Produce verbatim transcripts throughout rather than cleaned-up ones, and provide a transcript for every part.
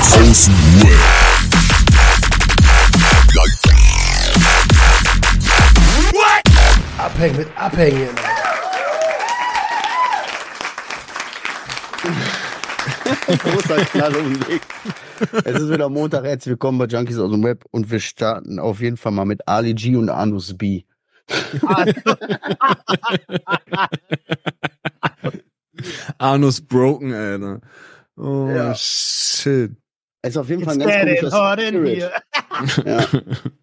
Außen Abhängen mit Abhängen. Großer Knall um den Weg. Es ist wieder Montag, herzlich willkommen bei Junkies aus dem Web und wir starten auf jeden Fall mal mit Ali G und Anus B. Anus broken, Alter. Oh, Ja. shit. Es ist auf jeden Fall It's ein ganz getting komischer hot in Spirit. here.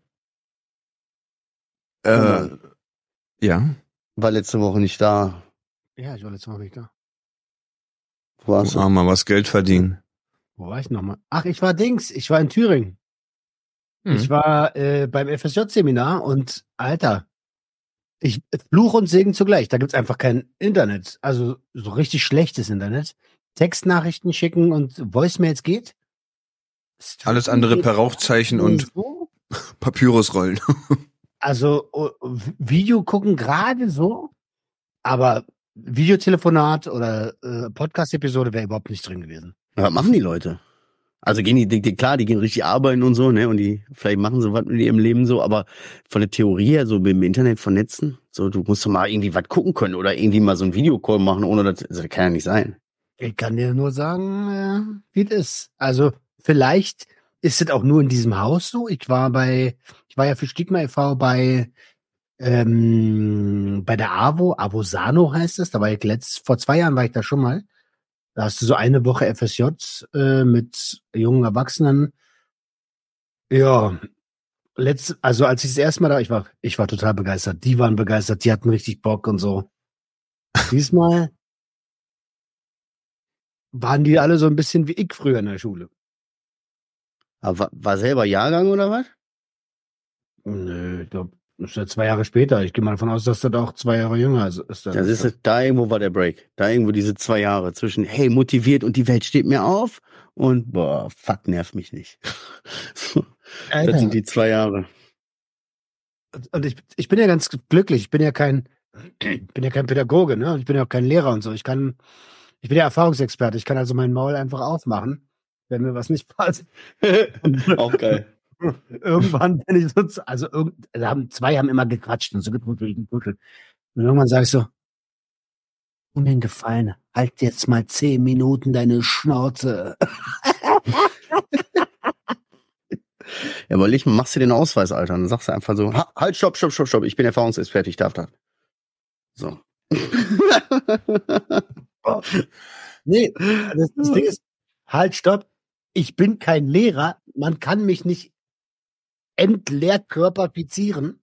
Ja. Äh, ja. War letzte Woche nicht da. Ja, ich war letztes Mal nicht da. Wo warst Du du? Armer, was Geld verdienen. Wo war ich nochmal? Ach, ich war Dings. Ich war in Thüringen. Hm. Ich war äh, beim F S J-Seminar und, Alter, ich Fluch und Segen zugleich. Da gibt's einfach kein Internet. Also so richtig schlechtes Internet. Textnachrichten schicken und Voicemails geht. Alles andere per Rauchzeichen und So? Papyrusrollen. Also oh, Video gucken gerade so, aber Videotelefonat oder äh, Podcast-Episode wäre überhaupt nicht drin gewesen. Ja, was machen die Leute? Also gehen die, die, die, klar, die gehen richtig arbeiten und so, ne? Und die, vielleicht machen sie was mit ihrem Leben so, aber von der Theorie her, so im Internet vernetzen, so, du musst doch mal irgendwie was gucken können oder irgendwie mal so ein Videocall machen, ohne das, also, das kann ja nicht sein. Ich kann dir nur sagen, äh, wie es ist. Also vielleicht ist es auch nur in diesem Haus so. Ich war bei, ich war ja für Stigma e V bei ähm, bei der AWO, Avosano heißt es. Da war ich letzt, vor zwei Jahren war ich da schon mal. Da hast du so eine Woche F S J äh, mit jungen Erwachsenen. Ja, letzt, also als ich das erste Mal da, ich war, ich war total begeistert. Die waren begeistert, die hatten richtig Bock und so. Diesmal waren die alle so ein bisschen wie ich früher in der Schule. Aber war, war selber Jahrgang oder was? Nö, ich glaube, das ist ja zwei Jahre später. Ich gehe mal davon aus, dass das auch zwei Jahre jünger ist. ist Das ist es, da irgendwo war der Break. Da irgendwo diese zwei Jahre zwischen, hey, motiviert und die Welt steht mir auf und, boah, fuck, nervt mich nicht. So, Alter. das sind die zwei Jahre. Und ich, ich bin ja ganz glücklich. Ich bin ja kein, ich bin ja kein Pädagoge, ne? Und ich bin ja auch kein Lehrer und so. Ich kann, ich bin ja Erfahrungsexperte. Ich kann also mein Maul einfach aufmachen, wenn mir was nicht passt. Auch geil. Irgendwann bin ich so, also, irgend, also haben, zwei haben immer gequatscht und so gepuschelt, gepuschelt. Und irgendwann sage ich so, um den Gefallen, halt jetzt mal zehn Minuten deine Schnauze. Ja, aber ich machst du den Ausweis, Alter. Dann sagst du einfach so, ha, halt, stopp, stopp, stopp, stopp. Ich bin Erfahrungsexperte, ich darf das. So. Nee, das, das Ding ist, halt, stopp. Ich bin kein Lehrer. Man kann mich nicht entleerkörperfizieren.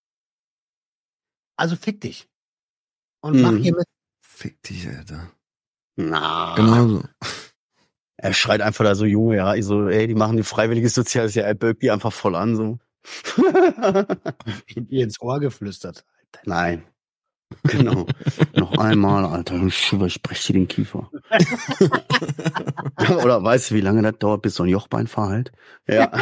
Also fick dich. Und mach Mhm. hier mit. Fick dich, Alter. Na. Genau so. Er schreit einfach da so, Junge, ja, ich so, ey, die machen die freiwilliges Soziales Jahr, er bögt die einfach voll an, so. Ich hab ihr ins Ohr geflüstert. Nein. Genau. Noch einmal, Alter, ich überspreche dir den Kiefer. Oder weißt du, wie lange das dauert, bis so ein Jochbein verheilt? Ja.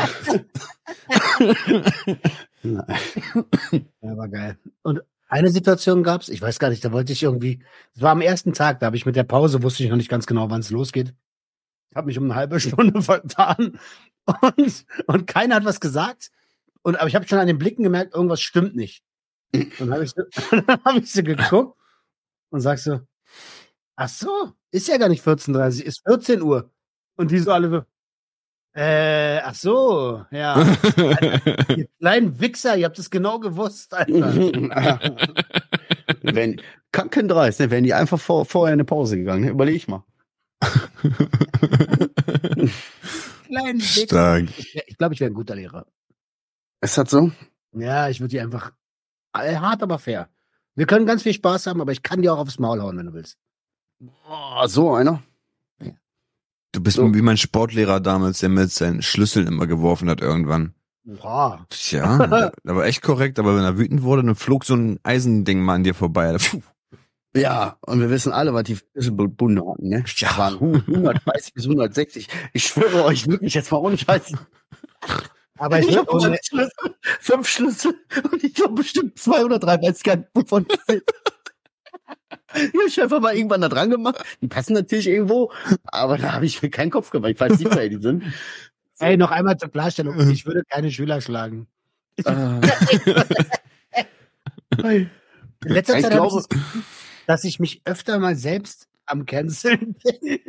Nein. Ja, war geil. Und eine Situation gab's, ich weiß gar nicht, da wollte ich irgendwie, es war am ersten Tag, da habe ich mit der Pause, wusste ich noch nicht ganz genau, wann es losgeht. Ich habe mich um eine halbe Stunde vertan und, und keiner hat was gesagt. Und, aber ich habe schon an den Blicken gemerkt, irgendwas stimmt nicht. Und dann habe ich, so, dann hab ich so geguckt und sag so, ach so, ist ja gar nicht vierzehn Uhr dreißig, ist vierzehn Uhr. Und die so alle so, äh, ach so, ja. Alter, ihr kleinen Wichser, ihr habt es genau gewusst, Alter. Wenn, Kacken dreist, ne? Wären die einfach vor, vorher in eine Pause gegangen, ne? Überleg ich mal. Kleinen Wichser. Stark. Ich, wär- ich glaube, ich wäre ein guter Lehrer. Ist das so? Ja, ich würde die einfach, äh, hart, aber fair. Wir können ganz viel Spaß haben, aber ich kann dir auch aufs Maul hauen, wenn du willst. Oh, so einer. Du bist So. wie mein Sportlehrer damals, der mit seinen Schlüsseln immer geworfen hat irgendwann. Boah. Tja, der war echt korrekt, aber wenn er wütend wurde, dann flog so ein Eisending mal an dir vorbei. Puh. Ja, und wir wissen alle, was die Schlüsselbunde hatten, ne? Ja. Das waren hundertdreißig bis hundertsechzig. Ich schwöre euch wirklich, jetzt mal ohne Scheiß. Aber ich, Ich habe ohne, Schlüssel, fünf Schlüssel und ich habe bestimmt zwei oder drei, weiß gar nicht, wovon das sind. Die habe ich einfach mal irgendwann da dran gemacht. Die passen natürlich irgendwo, aber da habe ich mir keinen Kopf gemacht. Ich weiß nicht, wer die sind. So. Ey, noch einmal zur Klarstellung. Ich würde keine Schüler schlagen. Ah. In letzter Ich Zeit glaube- habe ich das Gefühl, dass ich mich öfter mal selbst am Canceln bin.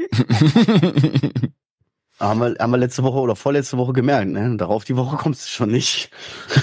Haben wir, haben wir letzte Woche oder vorletzte Woche gemerkt, ne? Darauf die Woche kommst du schon nicht.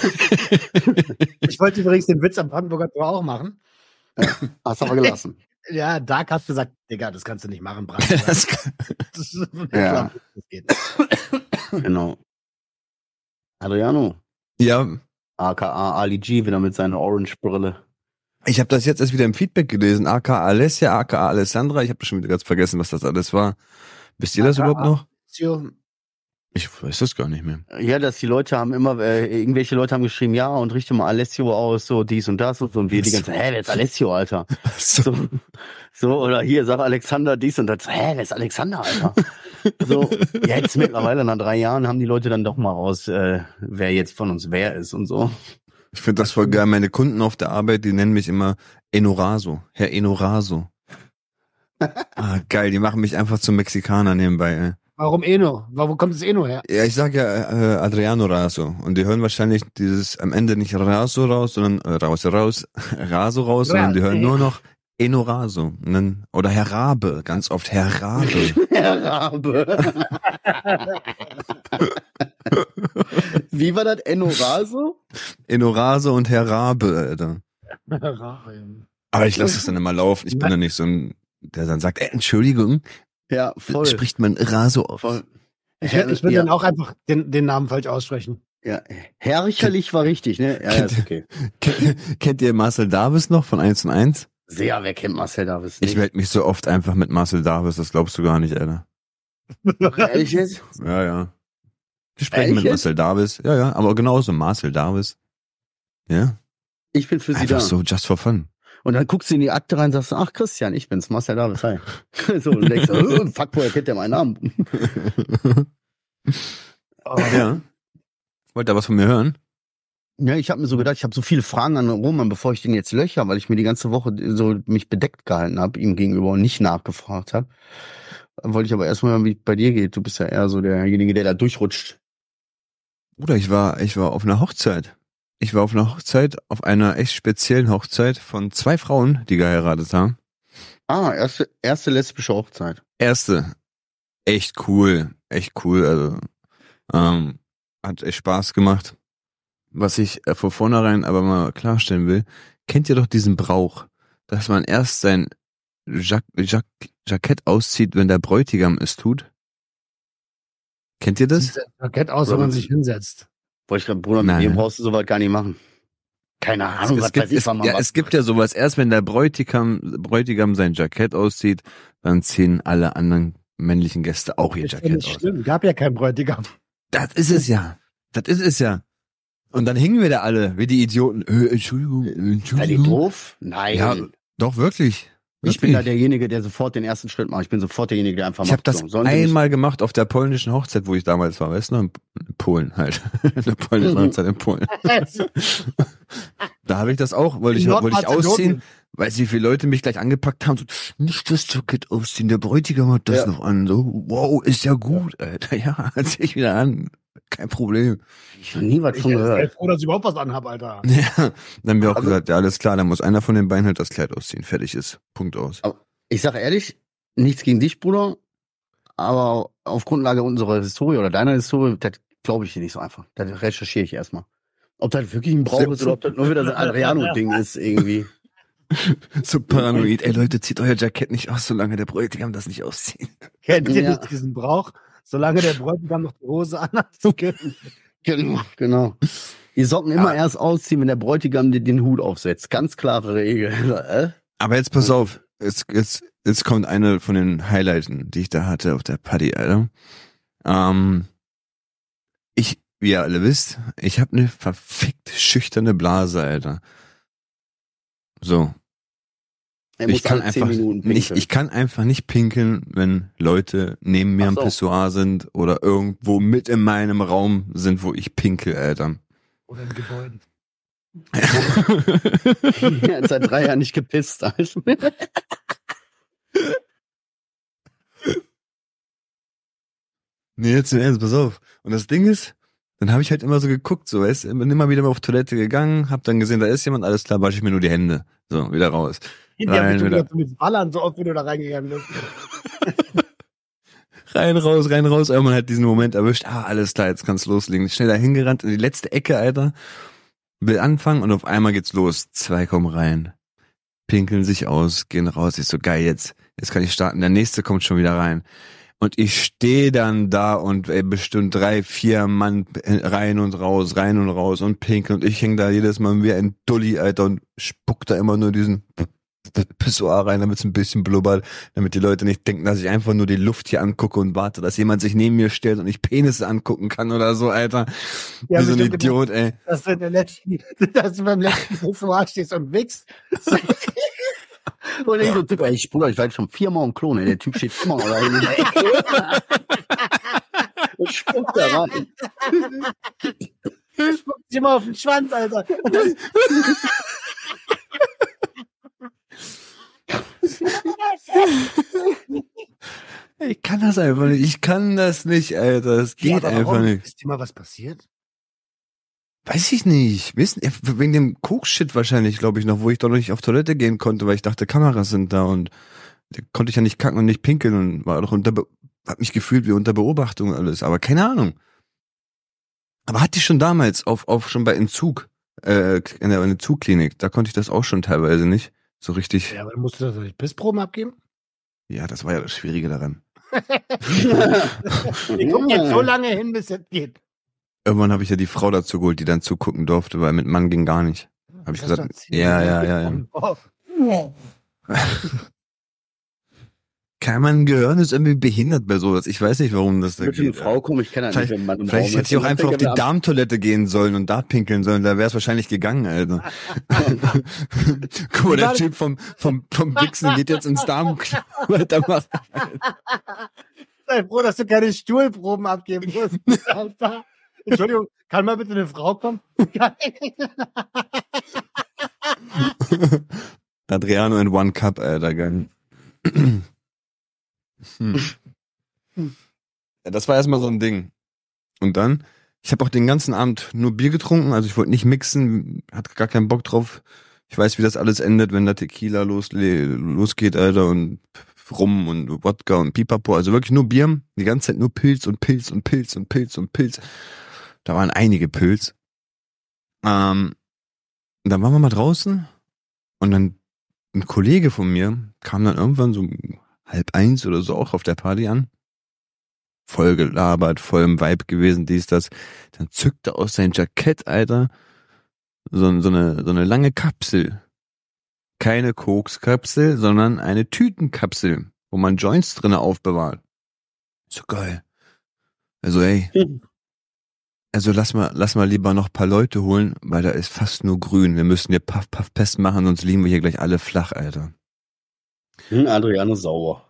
Ich wollte übrigens den Witz am Brandenburger Tor auch machen. Hast aber gelassen. Ja, Dark hat gesagt, Digga, das kannst du nicht machen, Brandenburger. Das, Das ist- Ja. das geht. Genau. Adriano, ja, aka Ali G, wieder mit seiner Orange-Brille. ich habe das jetzt erst wieder im Feedback gelesen. A K A Alessia, A K A Alessandra. Ich habe schon wieder ganz vergessen, was das alles war. Wisst ihr das A K A überhaupt noch? Tio, Ich weiß das gar nicht mehr. Ja, dass die Leute haben immer, äh, irgendwelche Leute haben geschrieben, ja, und richte mal Alessio aus, so dies und das und so. Und wir die ganze Zeit, hä, wer ist Alessio, Alter? So. So, so oder hier, sag Alexander dies und das. Hä, wer ist Alexander, Alter? So, jetzt mittlerweile nach drei Jahren haben die Leute dann doch mal raus, äh, wer jetzt von uns wer ist und so. Ich finde das voll geil. Meine Kunden auf der Arbeit, die nennen mich immer Enoraso. Herr Enoraso. Ah, geil, die machen mich einfach zum Mexikaner nebenbei. Ey. warum Eno? Wo kommt das Eno her? Ja, ich sag ja äh, Adriano Raso. Und die hören wahrscheinlich dieses am Ende nicht Raso raus, sondern äh, raus, raus, Raso raus, sondern die hören nur noch Enoraso. Und dann, oder Herr Rabe, ganz oft Herr Rabe. Herr Rabe. Wie war das? Enoraso? Enoraso und Herr Rabe, Alter. Aber ich lasse es dann immer laufen. Ich bin da nicht so ein, der dann sagt, äh, Entschuldigung, Ja, voll. spricht man Raso auf. voll. Ich würde ich würd ja, dann auch einfach den, den Namen falsch aussprechen. ja, herrlich war richtig, ne? Ja, ja, ist okay. Kennt, kennt ihr Marcel Davis noch von eins und eins? Sehr, wer kennt Marcel Davis nicht? Ich melde mich so oft einfach mit Marcel Davis, das glaubst du gar nicht, Alter. Ehrlich jetzt? Ja, ja. Wir sprechen Ehrlich mit jetzt? Marcel Davis. Ja, ja, aber genauso Marcel Davis. Ja. Ich bin für sie Einfach da. so, just for fun. Und dann guckst du in die Akte rein und sagst, ach Christian, ich bin's, Marcel Davis, hi. So, und denkst, oh, fuck, woher kennt der meinen Namen? Oh, Ja. Wollt ihr was von mir hören? Ja, ich habe mir so gedacht, ich habe so viele Fragen an Roman, bevor ich den jetzt löcher, weil ich mir die ganze Woche so mich bedeckt gehalten habe, ihm gegenüber und nicht nachgefragt habe. Wollte ich aber erstmal hören, wie es bei dir geht. Du bist ja eher so derjenige, der da durchrutscht. Bruder, ich war, ich war auf einer Hochzeit. Ich war auf einer Hochzeit, auf einer echt speziellen Hochzeit von zwei Frauen, die geheiratet haben. Ah, erste, erste lesbische Hochzeit. Erste. Echt cool. Echt cool. Also, ähm, hat echt Spaß gemacht. Was ich äh, von vornherein aber mal klarstellen will, kennt ihr doch diesen Brauch, dass man erst sein Jack Jack Jackett auszieht, wenn der Bräutigam es tut? Kennt ihr das? sieht das Parkett aus, wenn man sich hinsetzt. Wollte ich gerade, Bruder, mit Nein. mir brauchst du sowas gar nicht machen. Keine Ahnung, es, was gibt, weiß ich, es, wann man ja, was es gibt ja sowas, erst wenn der Bräutigam, Bräutigam sein Jackett auszieht, dann ziehen alle anderen männlichen Gäste auch ihr Das ist ja Jackett nicht aus. schlimm, gab ja keinen Bräutigam. Das ist es ja. Das ist es ja. Und dann hingen wir da alle, wie die Idioten. Äh, Entschuldigung, äh, Seid ihr Entschuldigung. doof? Nein. Ja, doch, wirklich. ich bin da Wirklich. derjenige, der sofort den ersten Schritt macht. Ich bin sofort derjenige, der einfach Ich macht. habe das so. Sollen sie mich- einmal gemacht auf der polnischen Hochzeit, wo ich damals war, weißt du, in Polen halt. Eine polnische Mhm. Hochzeit in Polen. Da habe ich das auch, wollte ich, In wollte ich Nordmazedonien. ausziehen, weil wie viele Leute mich gleich angepackt haben, so, nicht das Jackett ausziehen, der Bräutigam hat das Ja. noch an, so, wow, ist ja gut, Alter, ja, zieh ich wieder an, kein Problem. Ich hab nie was Ich von bin gehört. froh, dass ich überhaupt was anhab, Alter. Ja, dann haben wir auch Also- gesagt, ja, alles klar, dann muss einer von den beiden halt das Kleid ausziehen, fertig ist, Punkt aus. Ich sage ehrlich, nichts gegen dich, Bruder, aber auf Grundlage unserer Historie oder deiner Historie, das glaube ich dir nicht so einfach. Das recherchiere ich erstmal. Ob das wirklich ein Brauch ist oder ob das nur wieder so ein Adriano-Ding ist irgendwie. So paranoid, ey Leute, zieht euer Jackett nicht aus, solange der Bräutigam das nicht auszieht. Kennt ihr Ja. nicht diesen Brauch? Solange der Bräutigam noch die Hose anhat. Genau, genau. Die Socken immer Ah. erst ausziehen, wenn der Bräutigam den, den Hut aufsetzt. Ganz klare Regel. Äh? Aber jetzt pass auf, jetzt, jetzt, jetzt kommt eine von den Highlights, die ich da hatte auf der Party, Alter. Ähm, ich, wie ihr alle wisst, ich habe eine verfickt schüchterne Blase, Alter. So, Er ich muss kann alle zehn einfach Minuten nicht, pinkeln. ich kann einfach nicht pinkeln, wenn Leute neben mir Ach am so. Pissoir sind oder irgendwo mit in meinem Raum sind, wo ich pinkel, Alter. Oder in Gebäuden. Er hat seit drei Jahren nicht gepisst. Also. Nee, jetzt im Ernst, pass auf. Und das Ding ist, dann habe ich halt immer so geguckt, so, weißt du, bin immer wieder mal auf Toilette gegangen, hab dann gesehen, da ist jemand, alles klar, wasche ich mir nur die Hände. So, wieder raus. Die haben Rein, mich wieder. wieder mit Ballern so oft, wie du da reingegangen bist. Rein, raus, rein, raus. Irgendwann hat diesen Moment erwischt, ah, alles klar, jetzt kann's loslegen. Schnell da hingerannt in die letzte Ecke, Alter. Will anfangen und auf einmal geht's los. Zwei kommen rein, pinkeln sich aus, gehen raus. Ich so, geil, jetzt, jetzt kann ich starten. Der nächste kommt schon wieder rein. Und ich stehe dann da und ey, bestimmt drei, vier Mann rein und raus, rein und raus und pinkeln. Und ich häng da jedes Mal wie ein Dulli, Alter, und spuck da immer nur diesen Pissoir rein, damit es ein bisschen blubbert, damit die Leute nicht denken, dass ich einfach nur die Luft hier angucke und warte, dass jemand sich neben mir stellt und ich Penisse angucken kann oder so, Alter. Ja, wie so ein bestimmt Idiot, ey. Dass du, in der letzten, dass du beim letzten Pissoir stehst und wichst. Und ich so, Typ, ey, ich, Bruder, ich war jetzt schon viermal im Klo, ne? Der Typ steht immer noch da in der Ecke. Und spuckt da rein. Spuckt sich immer auf den Schwanz, Alter. Ich kann das einfach nicht. Ich kann das nicht, Alter. Das geht Ja, aber einfach warum? nicht. Ist dir mal was passiert? Weiß ich nicht. Wissen, wegen dem Koks-Shit wahrscheinlich, glaube ich noch, wo ich doch noch nicht auf Toilette gehen konnte, weil ich dachte, Kameras sind da und da konnte ich ja nicht kacken und nicht pinkeln und war doch unter, Be- hab mich gefühlt wie unter Beobachtung und alles, aber keine Ahnung. Aber hatte ich schon damals auf, auf schon bei Entzug, äh, in der Entzugklinik, da konnte ich das auch schon teilweise nicht. So richtig. Ja, aber dann musst du das nicht Pissproben abgeben? Ja, das war ja das Schwierige daran. Wir gucken jetzt so lange hin, bis es geht. Irgendwann habe ich ja die Frau dazu geholt, die dann zugucken durfte, weil mit Mann ging gar nicht. Habe ich Das hast gesagt, du erzählt. ja, ja, ja, ja. Oh. Kann man Gehirn ist irgendwie behindert bei sowas. Ich weiß nicht, warum das da Mit einer geht. Frau komme ich kenne Vielleicht, nicht, wenn man im vielleicht Raum hätte ich auch ist. einfach auf die Dann Darmtoilette gehen sollen und da pinkeln sollen. Da wäre es wahrscheinlich gegangen, Alter. Guck mal, der Typ vom, vom, vom Wichsen geht jetzt ins Darmklo. Weitermachen. Sei froh, dass du keine Stuhlproben abgeben musst, Alter. Entschuldigung, kann mal bitte eine Frau kommen? Adriano in One Cup, Alter, geil. Hm. Ja, das war erstmal so ein Ding. Und dann, ich habe auch den ganzen Abend nur Bier getrunken, also ich wollte nicht mixen, hatte gar keinen Bock drauf. Ich weiß, wie das alles endet, wenn da Tequila los, losgeht, Alter, und Rum und Wodka und Pipapo, also wirklich nur Bier, die ganze Zeit nur Pilz und Pilz und Pilz und Pilz und Pilz. Da waren einige Pilz. Ähm, dann waren wir mal draußen und dann ein Kollege von mir kam dann irgendwann so halb eins oder so auch auf der Party an. Voll gelabert, voll im Vibe gewesen, dies, das. Dann zückte aus sein Jackett, Alter, so, so, eine, so eine lange Kapsel. Keine Kokskapsel, sondern eine Tütenkapsel, wo man Joints drinne aufbewahrt. So geil. Also ey, also lass mal, lass mal lieber noch ein paar Leute holen, weil da ist fast nur grün. Wir müssen hier Puff, Puff, Pest machen, sonst liegen wir hier gleich alle flach, Alter. Hm, Adriano sauer.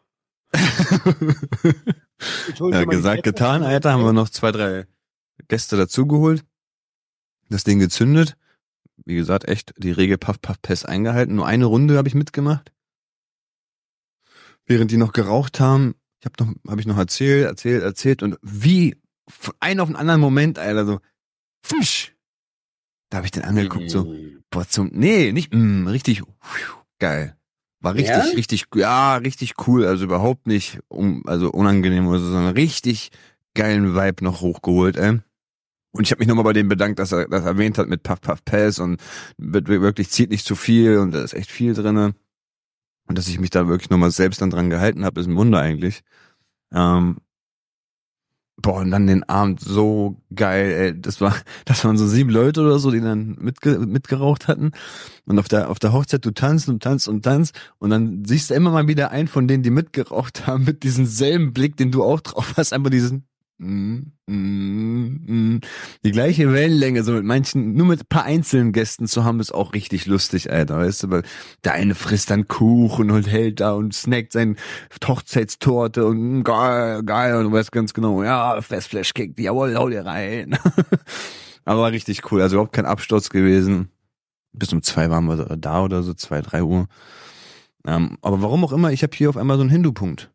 Ja, gesagt, getan, Alter, haben wir noch zwei, drei Gäste dazugeholt, das Ding gezündet. Wie gesagt, echt die Regel Puff, Puff, Pest eingehalten. Nur eine Runde habe ich mitgemacht. Während die noch geraucht haben, ich habe noch, habe ich noch erzählt, erzählt, erzählt und wie von einem auf den anderen Moment, Alter, so, fisch. Da habe ich den angeguckt, so, boah, zum, nee, nicht, mh, richtig, geil. War richtig, Ja? richtig, ja, richtig cool, also überhaupt nicht, um, also unangenehm oder so, sondern richtig geilen Vibe noch hochgeholt, ey. Und ich habe mich nochmal bei dem bedankt, dass er das erwähnt hat mit Puff Puff Pass und wird wirklich zieht nicht zu viel und da ist echt viel drinne. Und dass ich mich da wirklich nochmal selbst dann dran gehalten habe, ist ein Wunder eigentlich. Ähm, boah, und dann den Abend so geil, ey. Das war, das waren so sieben Leute oder so, die dann mitge mitgeraucht hatten. Und auf der, auf der Hochzeit, du tanzt und tanzt und tanzt. Und dann siehst du immer mal wieder einen von denen, die mitgeraucht haben, mit diesem selben Blick, den du auch drauf hast, einfach diesen, Mm, mm, mm. die gleiche Wellenlänge, so mit manchen, nur mit ein paar einzelnen Gästen zu haben, ist auch richtig lustig, Alter, weißt du, weil der eine frisst dann Kuchen und hält da und snackt seine Hochzeitstorte und geil, geil, und du weißt ganz genau, ja, Festflash-Kick, jawohl, hau dir rein. Aber war richtig cool, also überhaupt kein Absturz gewesen. bis um zwei waren wir da oder so, zwei, drei Uhr. Ähm, aber warum auch immer, ich habe hier auf einmal so einen Hindu-Punkt.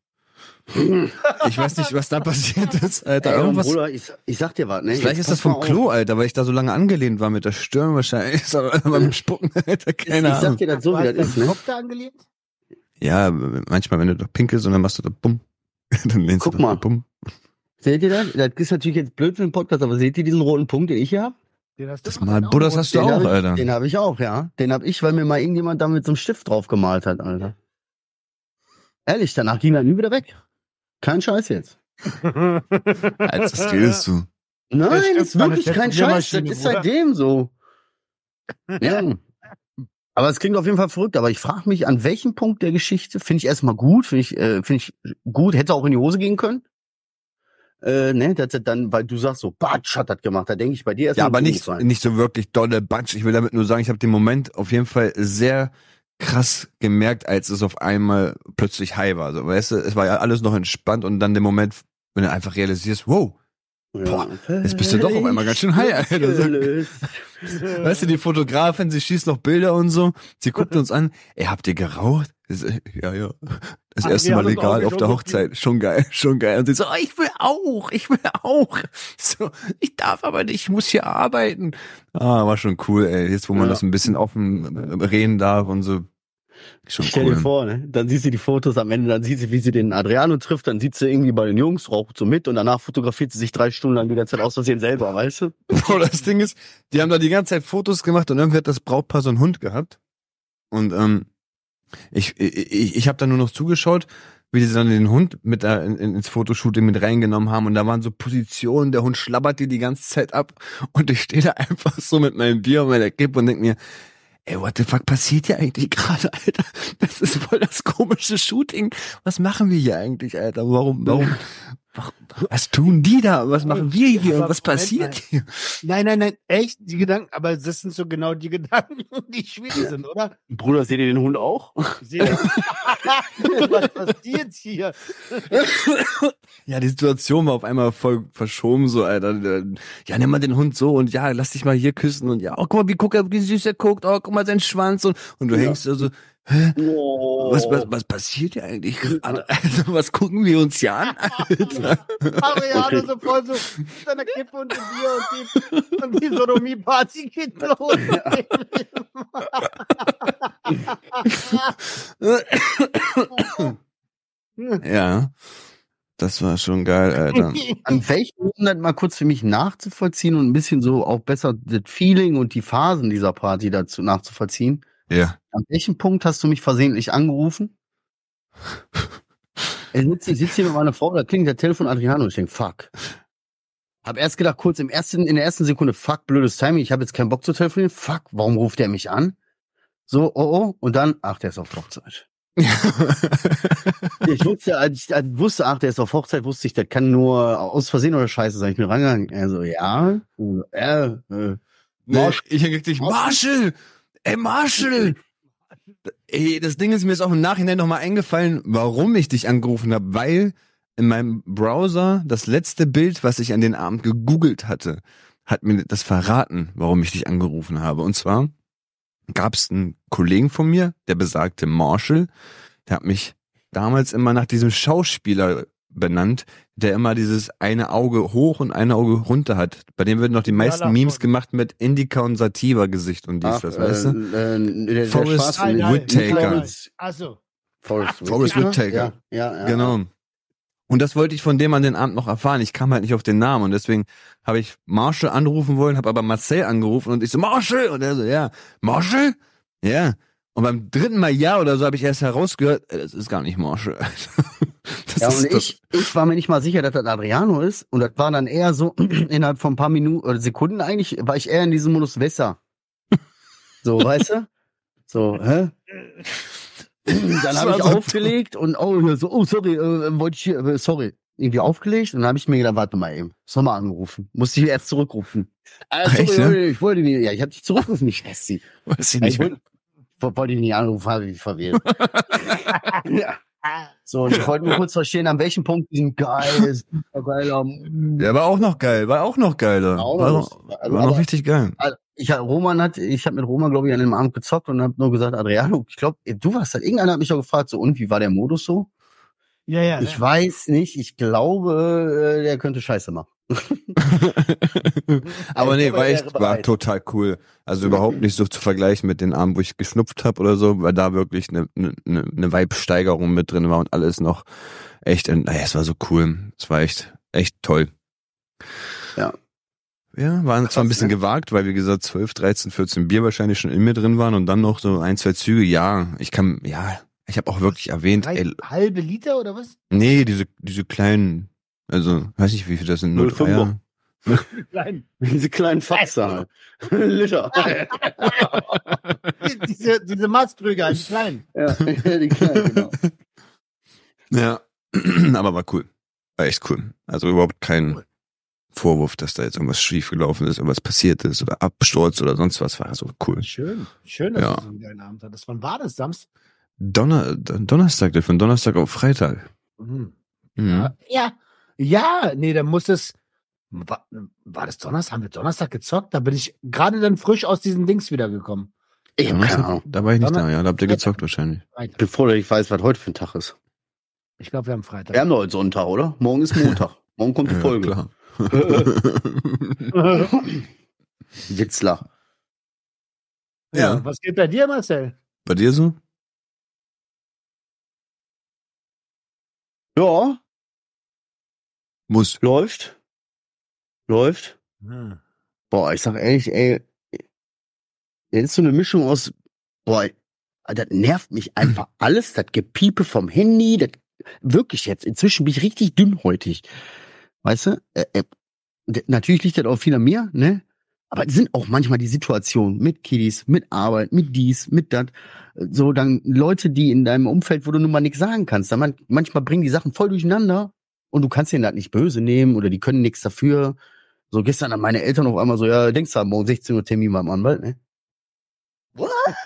Ich weiß nicht, was da passiert ist, Alter. Ey, Irgendwas. Bruder, ich, ich sag dir was, ne? Vielleicht Jetzt ist das pass mal vom auf. Klo, Alter, weil ich da so lange angelehnt war mit der Stirn wahrscheinlich. Ist aber beim Spucken, Alter, keine ich sag Ahnung. dir das so, Du wie hast das ist, deinen ne? Kopf da angelehnt? Ja, manchmal, wenn du da pinkelst und dann machst du da bumm. Dann lehnst Guck du da mal. bumm. Seht ihr das? Das ist natürlich jetzt blöd für den Podcast, aber seht ihr diesen roten Punkt, den ich hier habe? Den hast du Das doch mal auch Buddhas rot. hast du Den auch, hab ich, Alter. Den habe ich auch, ja. Den habe ich, weil mir mal irgendjemand da mit so einem Stift drauf gemalt hat, Alter. Ehrlich, danach ging er nie wieder weg. Kein Scheiß jetzt. Als was redest du? Nein, stimmt, das ist wirklich meine kein Scheiß. Das Tätowiermaschine, ist Bruder. seitdem so. Ja. Aber es klingt auf jeden Fall verrückt. Aber ich frage mich, an welchem Punkt der Geschichte finde ich erstmal gut, finde ich, äh, finde ich gut, hätte auch in die Hose gehen können. Äh, ne, dass er dann, weil du sagst so, Batsch hat das gemacht, da denke ich bei dir erstmal. Ja, aber nicht, nicht so wirklich dolle Batsch. Ich will damit nur sagen, ich habe den Moment auf jeden Fall sehr krass gemerkt, als es auf einmal plötzlich high war. So, weißt du, es war ja alles noch entspannt und dann der Moment, wenn du einfach realisierst, wow, boah, jetzt bist du doch auf einmal ganz schön high, Alter. So, weißt du, die Fotografin, sie schießt noch Bilder und so, sie guckt uns an, ey, habt ihr geraucht? Ich so, ja, ja. Das Ach, erste wir Mal haben uns legal auch auf der schon Hochzeit. Schon geil, schon geil. Und sie so, oh, ich will auch, ich will auch. So, ich darf aber nicht, ich muss hier arbeiten. Ah, war schon cool, ey. Jetzt, wo man Ja. das ein bisschen offen äh, reden darf und so. Schon Stell cool. dir vor, ne? Dann siehst du die Fotos am Ende, dann sieht sie, wie sie den Adriano trifft, dann sieht sie irgendwie bei den Jungs, raucht so mit und danach fotografiert sie sich drei Stunden lang die ganze Zeit aus Versehen selber, weißt du? Bro, das Ding ist, die haben da die ganze Zeit Fotos gemacht und irgendwie hat das Brautpaar so einen Hund gehabt. Und ähm, ich, ich, ich habe da nur noch zugeschaut, wie sie dann den Hund mit da in, ins Fotoshooting mit reingenommen haben und da waren so Positionen, der Hund schlabbert die die ganze Zeit ab und ich stehe da einfach so mit meinem Bier und meiner Kippe und denk mir, ey, what the fuck passiert hier eigentlich gerade, Alter? Das ist voll das komische Shooting. Was machen wir hier eigentlich, Alter? Warum, warum, warum was tun die da? Was machen wir hier? Aber Und was Moment passiert mal. hier? Nein, nein, nein, echt, die Gedanken, aber das sind so genau die Gedanken, die schwierig sind, oder? Bruder, seht ihr den Hund auch? Ich sehe, was passiert hier? Ja, die Situation war auf einmal voll verschoben, so, Alter. Ja, nimm mal den Hund so und ja, lass dich mal hier küssen und ja, oh, guck mal, wie guckt er, wie süß er guckt, oh, guck mal sein Schwanz und, und du Ja. hängst da so, hä? Oh. Was, was, was passiert hier eigentlich gerade? Also, was gucken wir uns hier an, Alter? Ariane Okay. so voll so mit seiner Kippe und dem Bier und die, und die Sodomie-Party geht los. Ja, das war schon geil, Alter. An welchem Monat mal kurz für mich nachzuvollziehen und ein bisschen so auch besser das Feeling und die Phasen dieser Party dazu nachzuvollziehen? Ja. An welchem Punkt hast du mich versehentlich angerufen? Ich sitze, ich sitze hier mit meiner Frau, da klingelt der Telefon Adriano und ich denke, fuck. Hab erst gedacht, kurz im ersten, in der ersten Sekunde, fuck, blödes Timing, ich habe jetzt keinen Bock zu telefonieren, fuck, warum ruft der mich an? So, oh oh, und dann, ach, der ist auf Hochzeit. Ich wusste, als ich, als ich wusste, ach, der ist auf Hochzeit, wusste ich, das kann nur aus Versehen oder Scheiße sein. Ich bin rangegangen, er so, ja, äh, äh, Nee, Marsch- ich hab dich, Marshall! Ey, Marshall! Ey, das Ding ist mir jetzt auch im Nachhinein nochmal eingefallen, warum ich dich angerufen habe, weil in meinem Browser das letzte Bild, was ich an den Abend gegoogelt hatte, hat mir das verraten, warum ich dich angerufen habe. Und zwar gab es einen Kollegen von mir, der besagte Marshall, der hat mich damals immer nach diesem Schauspieler benannt, der immer dieses eine Auge hoch und eine Auge runter hat. Bei dem werden noch die meisten Ja, Memes davon. gemacht mit Indica und Sativa Gesicht und dies, ach, das, äh, weißt du? äh, der, der Forrest Schwarze- Nein, nein, Whitaker. nein. Achso. Forrest, Forrest Whitaker. Ja, ja, ja. Genau. Und das wollte ich von dem an den Abend noch erfahren. Ich kam halt nicht auf den Namen und deswegen habe ich Marshall anrufen wollen, habe aber Marcel angerufen und ich so, Marshall! Und er so, ja, Marshall? Ja. Und beim dritten Mal ja oder so habe ich erst herausgehört, äh, das ist gar nicht Marshall. Das Ja, ist und ich, ich war mir nicht mal sicher, dass das Adriano ist. Und das war dann eher so, innerhalb von ein paar Minuten oder Sekunden eigentlich, war ich eher in diesem Modus Wässer. So, weißt du? So, hä? Dann habe war ich so- aufgelegt und oh, so, oh sorry, äh, wollte ich hier, äh, sorry, irgendwie aufgelegt und dann habe ich mir gedacht, warte mal eben, soll mal angerufen, musste ich erst zurückrufen. Ah, sorry, Echt, ja? Leute, ich wollte nicht, ja, ich habe dich zurückgerufen, ich hasse sie. Weiß ich Ich nicht mehr. wollte, wollte ich nicht anrufen, habe ich verwählt. Ja. So, und ich wollte nur kurz verstehen, an welchem Punkt diesen geil, super geiler. Der war auch noch geil, war auch noch geiler. Auch War, noch- noch, also, war noch aber- richtig geil. Also, ich hab, Roman hat, ich habe mit Roman, glaube ich, an dem Abend gezockt und habe nur gesagt, Adriano, ich glaube, du warst halt, irgendeiner hat mich auch gefragt, so, und wie war der Modus so? Ja, ja. Ich ne? weiß nicht, ich glaube, äh, der könnte Scheiße machen. Aber nee, Ich glaube, war er echt, wäre war bereit. total cool. Also überhaupt nicht so zu vergleichen mit den Abenden, wo ich geschnupft habe oder so, weil da wirklich eine ne, ne, ne Vibe-Steigerung mit drin war und alles noch echt, naja, es war so cool. Es war echt, echt toll. Ja. Ja, waren Krass, zwar ein bisschen ne? gewagt, weil wie gesagt zwölf, dreizehn, vierzehn Bier wahrscheinlich schon in mir drin waren und dann noch so ein, zwei Züge. Ja, ich kann, ja, ich habe auch wirklich erwähnt, Drei, ey, halbe Liter oder was? nee, diese diese kleinen, also weiß nicht, wie viel das sind, null null Komma drei er. Nein. Diese kleinen Faxer halt. Liter. diese, diese Maßkrüger, die kleinen. Ja, die kleinen, genau. Ja, aber war cool. War echt cool. Also überhaupt kein Vorwurf, dass da jetzt irgendwas schief gelaufen ist, irgendwas passiert ist oder Absturz oder sonst was. War so cool. Schön. Schön, dass Ja. du so einen geilen Abend hattest. Wann war das? Samstag? Donner, Donnerstag, von Donnerstag auf Freitag. Mhm. Mhm. Ja. ja. Ja, nee, dann muss es. War, war das Donnerstag? Haben wir Donnerstag gezockt? Da bin ich gerade dann frisch aus diesen Dings wiedergekommen. Ich hab keine Donnerstag, Ahnung. da war ich nicht Donner- da, ja. Da habt ihr gezockt wahrscheinlich. Freitag. Bevor ich weiß, was heute für ein Tag ist. Ich glaube, wir haben Freitag. Wir haben doch heute Sonntag, oder? Morgen ist Montag. Morgen kommt die Ja, Folge. klar. Witzler. ja. Ja. Was geht bei dir, Marcel? Bei dir so? Ja, Muss. läuft. Läuft. Hm. Boah, ich sag ehrlich, ey, das ist so eine Mischung aus, boah, das nervt mich einfach alles, das Gepiepe vom Handy, das, wirklich jetzt, inzwischen bin ich richtig dünnhäutig. Weißt du? Äh, äh, d- natürlich liegt das auch viel an mir, ne? Aber es sind auch manchmal die Situationen mit Kiddies, mit Arbeit, mit dies, mit das. So dann Leute, die in deinem Umfeld, wo du nun mal nichts sagen kannst. Dann man, manchmal bringen die Sachen voll durcheinander und du kannst denen das nicht böse nehmen oder die können nichts dafür. So gestern haben meine Eltern auf einmal so, ja, denkst du, morgen sechzehn Uhr Termin beim Anwalt, ne? What?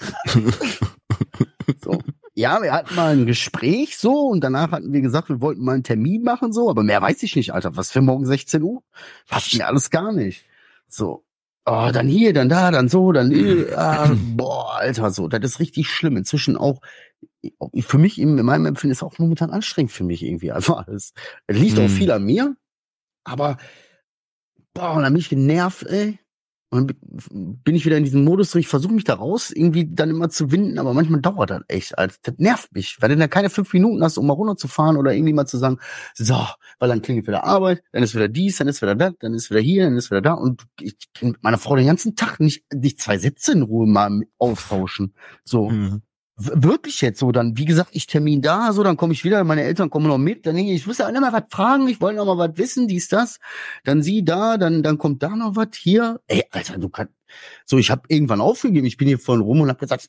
So. Ja, wir hatten mal ein Gespräch so und danach hatten wir gesagt, wir wollten mal einen Termin machen so, aber mehr weiß ich nicht, Alter. Was für morgen sechzehn Uhr? Passt mir alles gar nicht. So. Oh, dann hier, dann da, dann so, dann äh, ah, boah, Alter, so, das ist richtig schlimm. Inzwischen auch, für mich, in meinem Empfinden ist auch momentan anstrengend für mich irgendwie einfach alles. Es liegt auch Hm. viel an mir, aber boah, und dann bin ich genervt, ey. Und dann bin ich wieder in diesem Modus, so ich versuche mich da raus irgendwie dann immer zu winden, aber manchmal dauert das echt. Also, das nervt mich, weil du dann keine fünf Minuten hast, um mal runterzufahren oder irgendwie mal zu sagen, so, weil dann klingelt wieder Arbeit, dann ist wieder dies, dann ist wieder das, dann ist wieder hier, dann ist wieder da und ich kann mit meiner Frau den ganzen Tag nicht, nicht zwei Sätze in Ruhe mal austauschen. So. Mhm. W- Wirklich jetzt so, dann, wie gesagt, ich Termin da, so, dann komme ich wieder, meine Eltern kommen noch mit, dann denke ich, ich muss ja noch mal was fragen, ich wollte noch mal was wissen, dies, das, dann sie da, dann, dann kommt da noch was hier, ey, Alter, du kannst, so, ich habe irgendwann aufgegeben, ich bin hier vorhin rum und habe gesagt,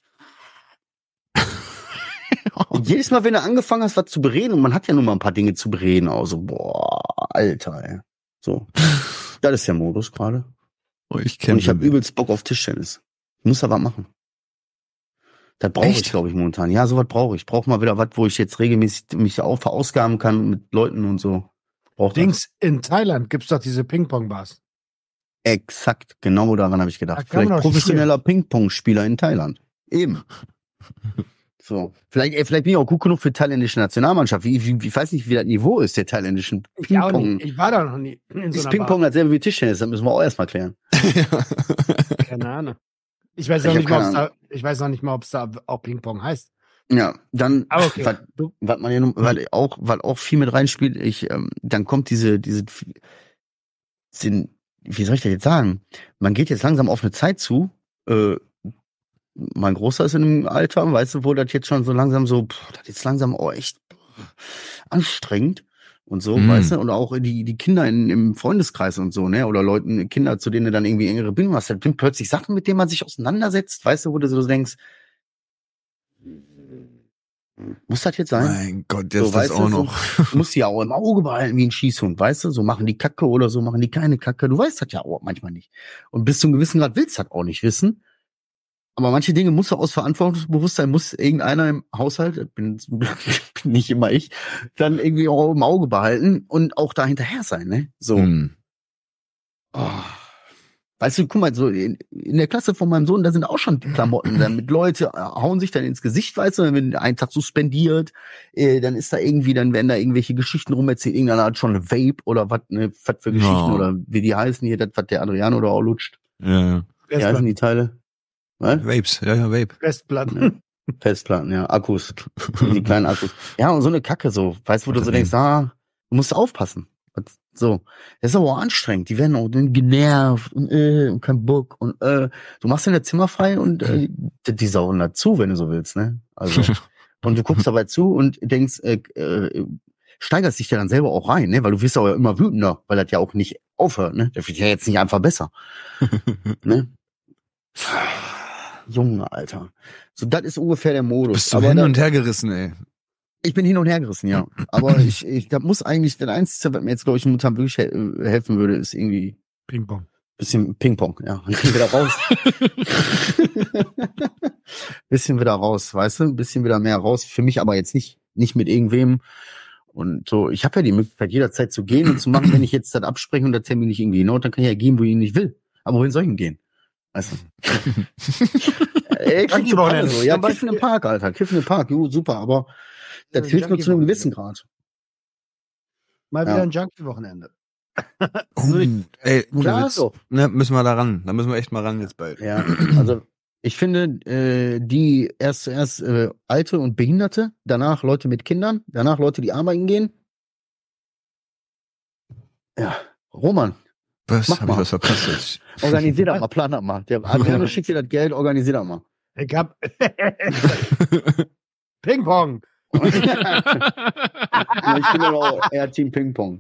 und jedes Mal, wenn du angefangen hast, was zu bereden, und man hat ja nur mal ein paar Dinge zu bereden, also, boah, Alter, ey, so, das ist der Modus gerade. Oh, ich Und kenne ich habe übelst Bock auf Tischtennis. Ich muss da was machen. Das brauche ich, Echt? glaube ich, momentan. Ja, sowas brauche ich. Ich brauche mal wieder was, wo ich jetzt regelmäßig mich auch verausgaben kann mit Leuten und so. Brauch das. Dings, in Thailand gibt's doch diese Ping-Pong-Bars. Exakt, genau daran habe ich Da gedacht. kann man Vielleicht auch professioneller Ping-Pong-Spieler in Thailand. Eben. So. Vielleicht, ey, vielleicht bin ich auch gut genug für die thailändische Nationalmannschaft. Ich, ich, ich weiß nicht, wie das Niveau ist, der thailändischen Ich auch Ping-Pong. nicht. Ich war da noch nie in so Ist einer Ping-Pong dasselbe wie Tischtennis? Das müssen wir auch erstmal klären. Bar. Keine Ahnung. Ich weiß Ich noch hab nicht mal, keine ob's da, ich weiß noch nicht mal, ob es da auch Ping-Pong heißt. Ja, dann, Aber okay. was, was man ja nun, weil auch, weil auch viel mit reinspielt, ich, ähm, dann kommt diese, diese, sind, wie soll ich das jetzt sagen? Man geht jetzt langsam auf eine Zeit zu, äh, mein Großer ist in einem Alter, weißt du, wo das jetzt schon so langsam so, pff, das ist langsam auch echt anstrengend und so, Mm. weißt du, und auch die, die Kinder in, im Freundeskreis und so, ne, oder Leuten, Kinder, zu denen du dann irgendwie engere Bindung hast, das sind plötzlich Sachen, mit denen man sich auseinandersetzt, weißt du, wo du so denkst, muss das jetzt sein? Mein Gott, jetzt So, das weißt auch du, so- noch. Du musst ja auch im Auge behalten wie ein Schießhund, weißt du? So machen die Kacke oder so machen die keine Kacke. Du weißt das ja auch manchmal nicht. Und bis zu einem gewissen Grad willst du das auch nicht wissen. Aber manche Dinge muss aus Verantwortungsbewusstsein, muss irgendeiner im Haushalt, bin, bin nicht immer ich, dann irgendwie auch im Auge behalten und auch da hinterher sein, ne? So. Hm. Oh. Weißt du, guck mal, so in, in der Klasse von meinem Sohn, da sind auch schon Klamotten, damit Leute hauen sich dann ins Gesicht, weißt du, dann wird ein Tag suspendiert, äh, dann ist da irgendwie, dann werden da irgendwelche Geschichten rumerzählt, irgendeiner hat schon eine Vape oder was, ne, was für Geschichten No. oder wie die heißen hier, das, was der Adriano da auch lutscht. Ja, ja. Wie heißen die Teile? Was? Vapes, ja, ja, Vape. Festplatten. Festplatten, ja, Akkus. Die kleinen Akkus. Ja, und so eine Kacke so. Weißt du, wo du so denkst, ah, du musst aufpassen. So. Das ist aber auch anstrengend. Die werden auch genervt und, äh, und kein Bock und, äh, du machst dein Zimmer frei und, äh, die sauen dazu, wenn du so willst, ne? Also. Und du guckst dabei zu und denkst, äh, äh, steigerst dich ja dann selber auch rein, ne? Weil du wirst auch immer wütender, weil das ja auch nicht aufhört, ne? Das wird ja jetzt nicht einfach besser. Ne? Junge, Alter. So, das ist ungefähr der Modus. Bist du aber hin da, und her gerissen, ey. Ich bin hin und her gerissen, ja. Aber ich, ich, da muss eigentlich, der Einzige, was mir jetzt, glaube ich, momentan wirklich he- helfen würde, ist irgendwie Ping-Pong. bisschen Ping-Pong, ja. Ein bisschen wieder raus. Bisschen wieder raus, weißt du? Ein bisschen wieder mehr raus. Für mich aber jetzt nicht, nicht mit irgendwem. Und so, ich habe ja die Möglichkeit, jederzeit zu gehen und zu machen, wenn ich jetzt das abspreche und der Termin nicht irgendwie genau, dann kann ich ja gehen, wo ich nicht will. Aber wohin soll ich denn gehen? Weißt du? Ey, krieg ich Panne so. Ja, Kiffen im Park, Alter. Kiffen im Park, jo, super, aber das Ja, hilft nur zu einem Junkie-Wochenende. gewissen Grad. Mal wieder Ja. ein Junkie-Wochenende. Oh, ey, ohne Klar Witz. so. Ne, müssen wir da ran. Da müssen wir echt mal ran jetzt bald. Ja, also ich finde, äh, die erst zuerst äh, Alte und Behinderte, danach Leute mit Kindern, danach Leute, die arbeiten gehen. Ja, Roman, Was? Mach Hab ich mal. was verpasst jetzt? organisier das mal, plan das mal. Der Adriano schickt dir das Geld, organisier das mal. Ich hab Ping-Pong. Ich bin ja auch eher Team Ping-Pong.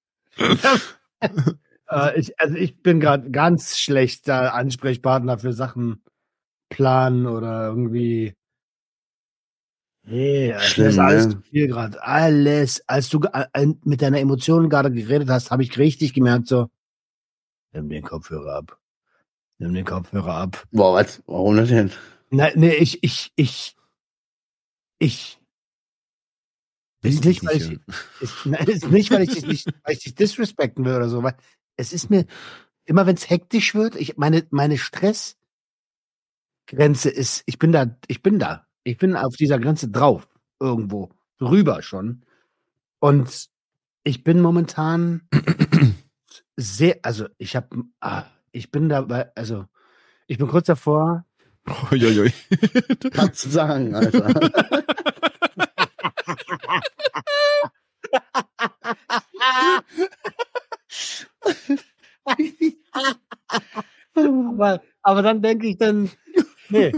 äh, ich, also ich bin gerade ganz schlechter Ansprechpartner für Sachen planen oder irgendwie. Nee, das Schlimm, ist alles ne? zu viel gerade. Alles. Als du ge- äh, mit deiner Emotionen gerade geredet hast, habe ich richtig gemerkt, so, nimm den Kopfhörer ab. Nimm den Kopfhörer ab. Boah, was? Warum das denn? Nein, nee, ich, ich, ich, ich. Ist nicht, weil ich, ist, nein, ist nicht, weil ich dich nicht, weil ich dich disrespekten will oder so, weil es ist mir, immer wenn es hektisch wird, ich, meine, meine Stressgrenze ist, ich bin da, ich bin da. Ich bin auf dieser Grenze drauf. Irgendwo. Drüber schon. Und ich bin momentan sehr, also ich habe, ah, ich bin da, bei- also ich bin kurz davor, Uiuiui. Was zu sagen, Alter. aber, aber dann denke ich dann, nee,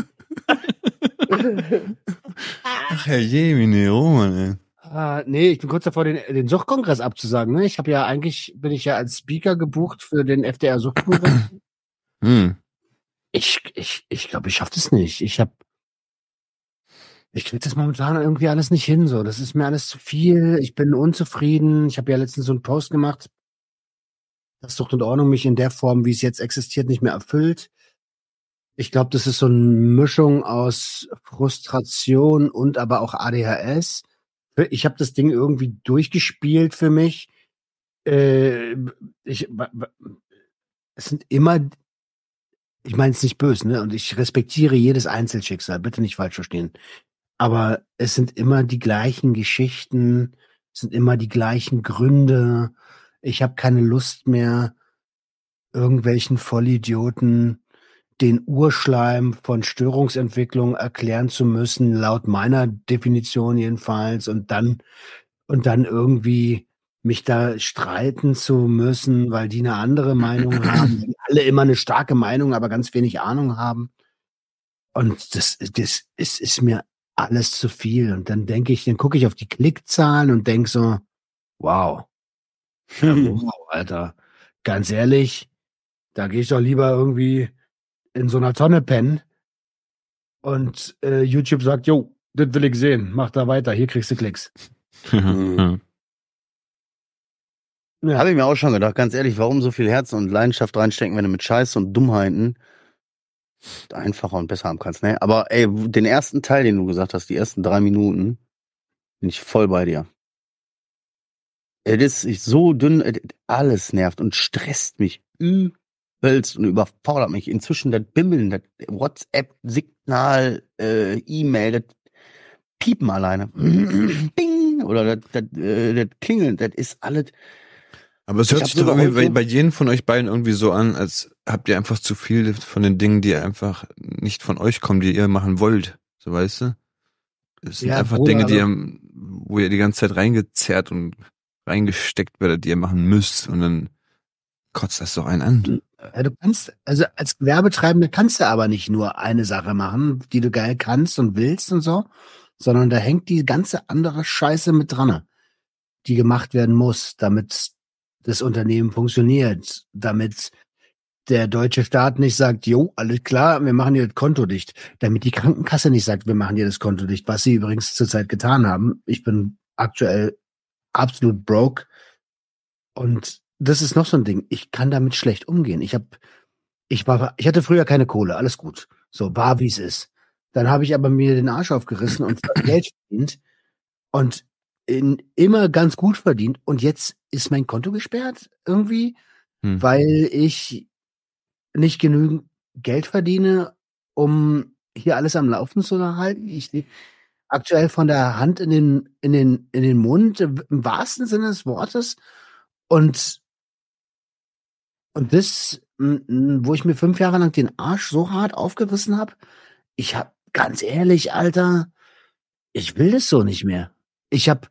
Ach, Herr Jemine, Roman, ey. ah, nee, ich bin kurz davor, den, den Suchtkongress abzusagen. Ne? Ich habe ja eigentlich, bin ich ja als Speaker gebucht für den F D R Suchtkongress. Hm. Ich, ich, ich glaube, ich schaffe das nicht. Ich habe, ich krieg das momentan irgendwie alles nicht hin. So, das ist mir alles zu viel. Ich bin unzufrieden. Ich habe ja letztens so einen Post gemacht, dass Sucht und Ordnung mich in der Form, wie es jetzt existiert, nicht mehr erfüllt. Ich glaube, das ist so eine Mischung aus Frustration und aber auch A D H S. Ich habe das Ding irgendwie durchgespielt für mich. Äh, ich, es sind immer, ich meine es nicht böse, ne? Und ich respektiere jedes Einzelschicksal, bitte nicht falsch verstehen. Aber es sind immer die gleichen Geschichten, es sind immer die gleichen Gründe. Ich habe keine Lust mehr, irgendwelchen Vollidioten den Urschleim von Störungsentwicklung erklären zu müssen, laut meiner Definition jedenfalls, und dann und dann irgendwie mich da streiten zu müssen, weil die eine andere Meinung haben, die alle immer eine starke Meinung, aber ganz wenig Ahnung haben. Und das, das ist, ist mir alles zu viel. Und dann denke ich, dann gucke ich auf die Klickzahlen und denke so, wow. Ja, wow, Alter. Ganz ehrlich, da gehe ich doch lieber irgendwie in so einer Tonne pennen und äh, YouTube sagt, jo, das will ich sehen, mach da weiter, hier kriegst du Klicks. Mhm. Ja. Habe ich mir auch schon gedacht, ganz ehrlich, warum so viel Herz und Leidenschaft reinstecken, wenn du mit Scheiße und Dummheiten einfacher und besser haben kannst. Ne? Aber ey, den ersten Teil, den du gesagt hast, die ersten drei Minuten, bin ich voll bei dir. Das ist so dünn, alles nervt und stresst mich übelst und überfordert mich. Inzwischen das Bimmeln, das WhatsApp-Signal, äh, E-Mail, das Piepen alleine. Bing! Oder das, das, äh, das Klingeln, das ist alles. Aber es hört sich doch irgendwie bei, bei jedem von euch beiden irgendwie so an, als habt ihr einfach zu viel von den Dingen, die einfach nicht von euch kommen, die ihr machen wollt. So, weißt du? Es sind Ja, einfach Bruder, Dinge, die aber- ihr, wo ihr die ganze Zeit reingezerrt und reingesteckt werdet, die ihr machen müsst. Und dann kotzt das doch einen an. Ja, du kannst, also als Gewerbetreibende kannst du aber nicht nur eine Sache machen, die du geil kannst und willst und so, sondern da hängt die ganze andere Scheiße mit dran, die gemacht werden muss, damit das Unternehmen funktioniert, damit der deutsche Staat nicht sagt, jo, alles klar, wir machen hier das Konto dicht, damit die Krankenkasse nicht sagt, wir machen hier das Konto dicht, was sie übrigens zurzeit getan haben. Ich bin aktuell absolut broke und das ist noch so ein Ding. Ich kann damit schlecht umgehen. Ich habe, ich war, ich hatte früher keine Kohle, alles gut, so war wie es ist. Dann habe ich aber mir den Arsch aufgerissen und Geld verdient und in, immer ganz gut verdient und jetzt ist mein Konto gesperrt irgendwie, Hm. weil ich nicht genügend Geld verdiene, um hier alles am Laufen zu halten. Ich lebe aktuell von der Hand in den, in den, in den Mund, im wahrsten Sinne des Wortes. Und, und das, m- m- wo ich mir fünf Jahre lang den Arsch so hart aufgerissen habe, ich hab, ganz ehrlich, Alter, ich will das so nicht mehr. Ich hab,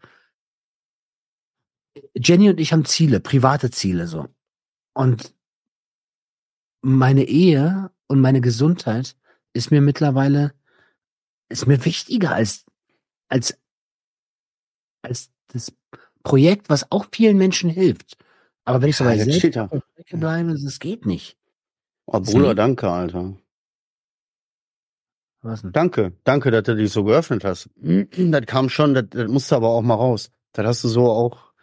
Jenny und ich haben Ziele, private Ziele, so. Und meine Ehe und meine Gesundheit ist mir mittlerweile, ist mir wichtiger als, als, als das Projekt, was auch vielen Menschen hilft. Aber wenn ich so bei Ja, jetzt steht selbst da. Strecke bleibe, das geht nicht. Oh, Bruder, danke, Alter. Was denn? Danke, danke, dass du dich so geöffnet hast. Das kam schon, das, das musste aber auch mal raus. Das hast du so auch.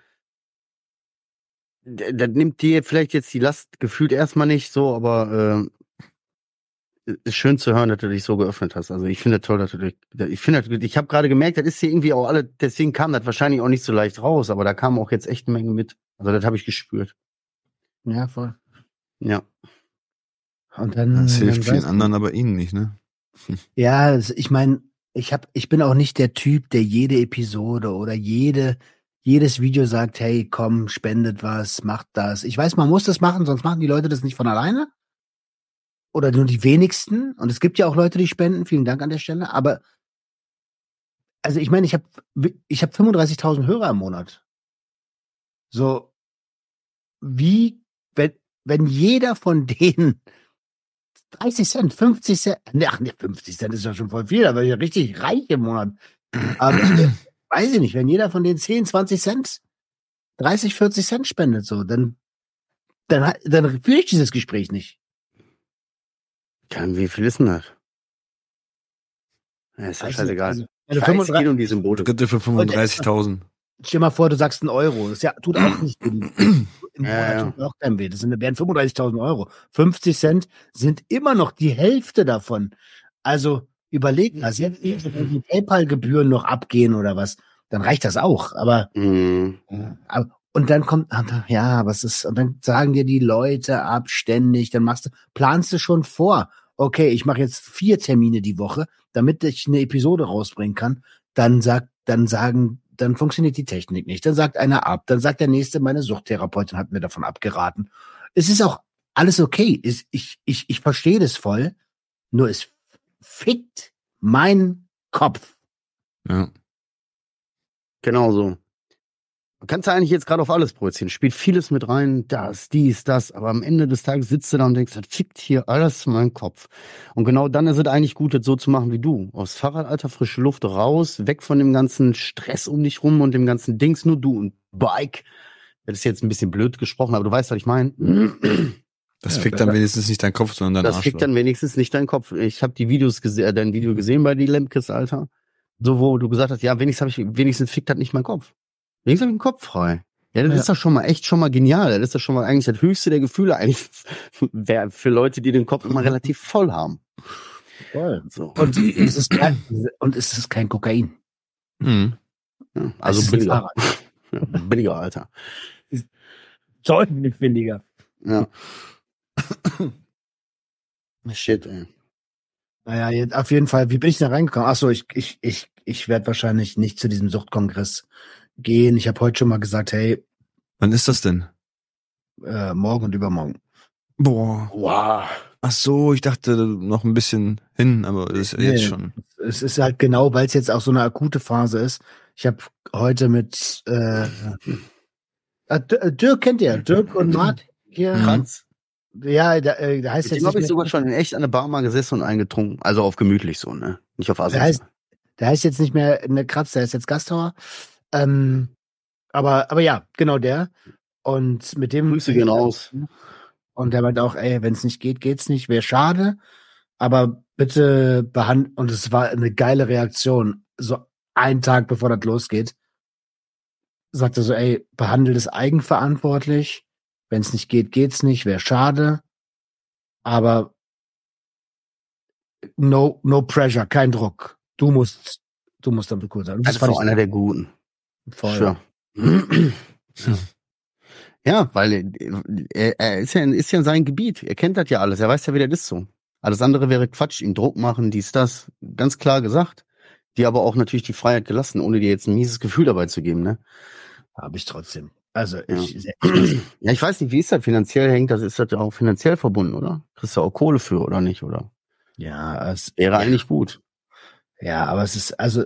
Das das nimmt dir vielleicht jetzt die Last gefühlt erstmal nicht so, aber äh, ist schön zu hören, dass du dich so geöffnet hast. Also ich finde das toll, dass du dich. Ich finde, das- ich habe gerade gemerkt, das ist hier irgendwie auch alle. Deswegen kam das wahrscheinlich auch nicht so leicht raus, aber da kam auch jetzt echt eine Menge mit. Also das habe ich gespürt. Ja, voll. Ja. Und dann, Das hilft dann vielen weißt du- anderen, aber ihnen nicht, ne? Ja, es- ich meine, ich hab, ich bin auch nicht der Typ, der jede Episode oder jede, jedes Video sagt, hey, komm, spendet was, macht das. Ich weiß, man muss das machen, sonst machen die Leute das nicht von alleine. Oder nur die wenigsten. Und es gibt ja auch Leute, die spenden. Vielen Dank an der Stelle. Aber, also ich meine, ich habe ich hab fünfunddreißigtausend Hörer im Monat. So, wie, wenn, wenn jeder von denen dreißig Cent, fünfzig Cent, ne, ach, ne, fünfzig Cent ist ja schon voll viel, aber ich bin richtig reich im Monat. Aber äh, weiß ich nicht, wenn jeder von denen zehn, zwanzig Cent, dreißig, vierzig Cent spendet, so, dann, dann, dann führe ich dieses Gespräch nicht. Ja, wie viel ist denn das? Ja, ist ja Weiß ich scheißegal. nicht. Also, wenn du Scheiß, fünfunddreißig geht um die Symbole. Dritte für fünfunddreißigtausend. Stell mal vor, du sagst einen Euro. Das ja, tut auch nicht weh. Im Monat Ja, ja. tut auch keinem weh. Das sind, wären fünfunddreißigtausend Euro. fünfzig Cent sind immer noch die Hälfte davon. Also überleg mal, jetzt wenn die PayPal-Gebühren noch abgehen oder was, dann reicht das auch. Aber, Mhm. aber und dann kommt, ja, was ist, und dann sagen dir die Leute ab ständig, dann machst du, planst du schon vor, okay, ich mache jetzt vier Termine die Woche, damit ich eine Episode rausbringen kann, dann sagt, dann sagen, dann funktioniert die Technik nicht. Dann sagt einer ab, dann sagt der nächste, meine Suchttherapeutin hat mir davon abgeraten. Es ist auch alles okay. Es- Ich, ich, ich verstehe das voll, nur es fickt mein Kopf. Ja. Genau so. Man kann es eigentlich jetzt gerade auf alles projizieren. Spielt vieles mit rein, das, dies, das. Aber am Ende des Tages sitzt du da und denkst, das fickt hier alles in meinen Kopf. Und genau dann ist es eigentlich gut, das so zu machen wie du. Aufs Fahrrad, Alter, frische Luft raus, weg von dem ganzen Stress um dich rum und dem ganzen Dings, nur du und Bike. Das ist jetzt ein bisschen blöd gesprochen, aber du weißt, was ich meine. Das Ja, fickt dann wenigstens nicht dein Kopf, sondern dein Das Arschloch. fickt dann wenigstens nicht deinen Kopf. Ich habe die Videos gesehen, äh, dein Video gesehen bei die Lemkes, Alter. So, wo du gesagt hast, ja, wenigstens habe ich, wenigstens fickt das nicht mein Kopf. Wenigstens habe ich den Kopf frei. Ja, das Ja. ist doch schon mal echt schon mal genial. Das ist doch schon mal eigentlich das höchste der Gefühle eigentlich wär für Leute, die den Kopf immer relativ voll haben. Voll. So. Und es ist kein, und es ist kein Kokain. Mhm. Ja, also Es ist ein billiger. Fahrrad. Ja, billiger, Alter. Deutlich billiger. Ja. Shit, ey. Naja, jetzt auf jeden Fall, wie bin ich da reingekommen? Achso, ich, ich, ich, ich werde wahrscheinlich nicht zu diesem Suchtkongress gehen. Ich habe heute schon mal gesagt, hey, Wann ist das denn? äh, morgen und übermorgen. Boah. Wow. Ach so, ich dachte noch ein bisschen hin, aber das ist Nee. jetzt schon. Es ist halt genau, weil es jetzt auch so eine akute Phase ist. Ich habe heute mit äh, äh, D- Dirk kennt ihr, Dirk und Mart hier. Mhm. Franz. Ja, da, äh, da heißt Mit jetzt dem habe ich nicht sogar mehr, schon in echt an der Bar mal gesessen und eingetrunken. Also auf gemütlich so, ne? Nicht auf der Asien. heißt, der heißt jetzt nicht mehr eine Kratz, der ist jetzt Gasthauer. Ähm, aber, aber ja, genau der. Und mit dem. Grüße gehen raus. Und der meint auch, ey, wenn es nicht geht, geht's nicht, wäre schade. Aber bitte behandeln. Und es war eine geile Reaktion. So einen Tag bevor das losgeht, sagt er so, ey, behandelt es eigenverantwortlich. Wenn es nicht geht, geht's nicht, wäre schade. Aber no, no pressure, kein Druck. Du musst, du musst damit cool sein. Und Das ist fand auch einer der Guten. voll. Sure. Ja, weil er, er ist ja, ist ja in seinem Gebiet. Er kennt das ja alles. Er weiß ja, wie das ist so. Alles andere wäre Quatsch. Ihm Druck machen, dies, das. Ganz klar gesagt. Die aber auch natürlich die Freiheit gelassen, ohne dir jetzt ein mieses Gefühl dabei zu geben, ne? Habe ich trotzdem. Also Ja. ich, Ja, ich weiß nicht, wie ist das finanziell hängt. Das ist das ja auch finanziell verbunden, oder? Kriegst du auch Kohle für, oder nicht, oder? ja, es Wäre ja, eigentlich gut. ja, aber es ist also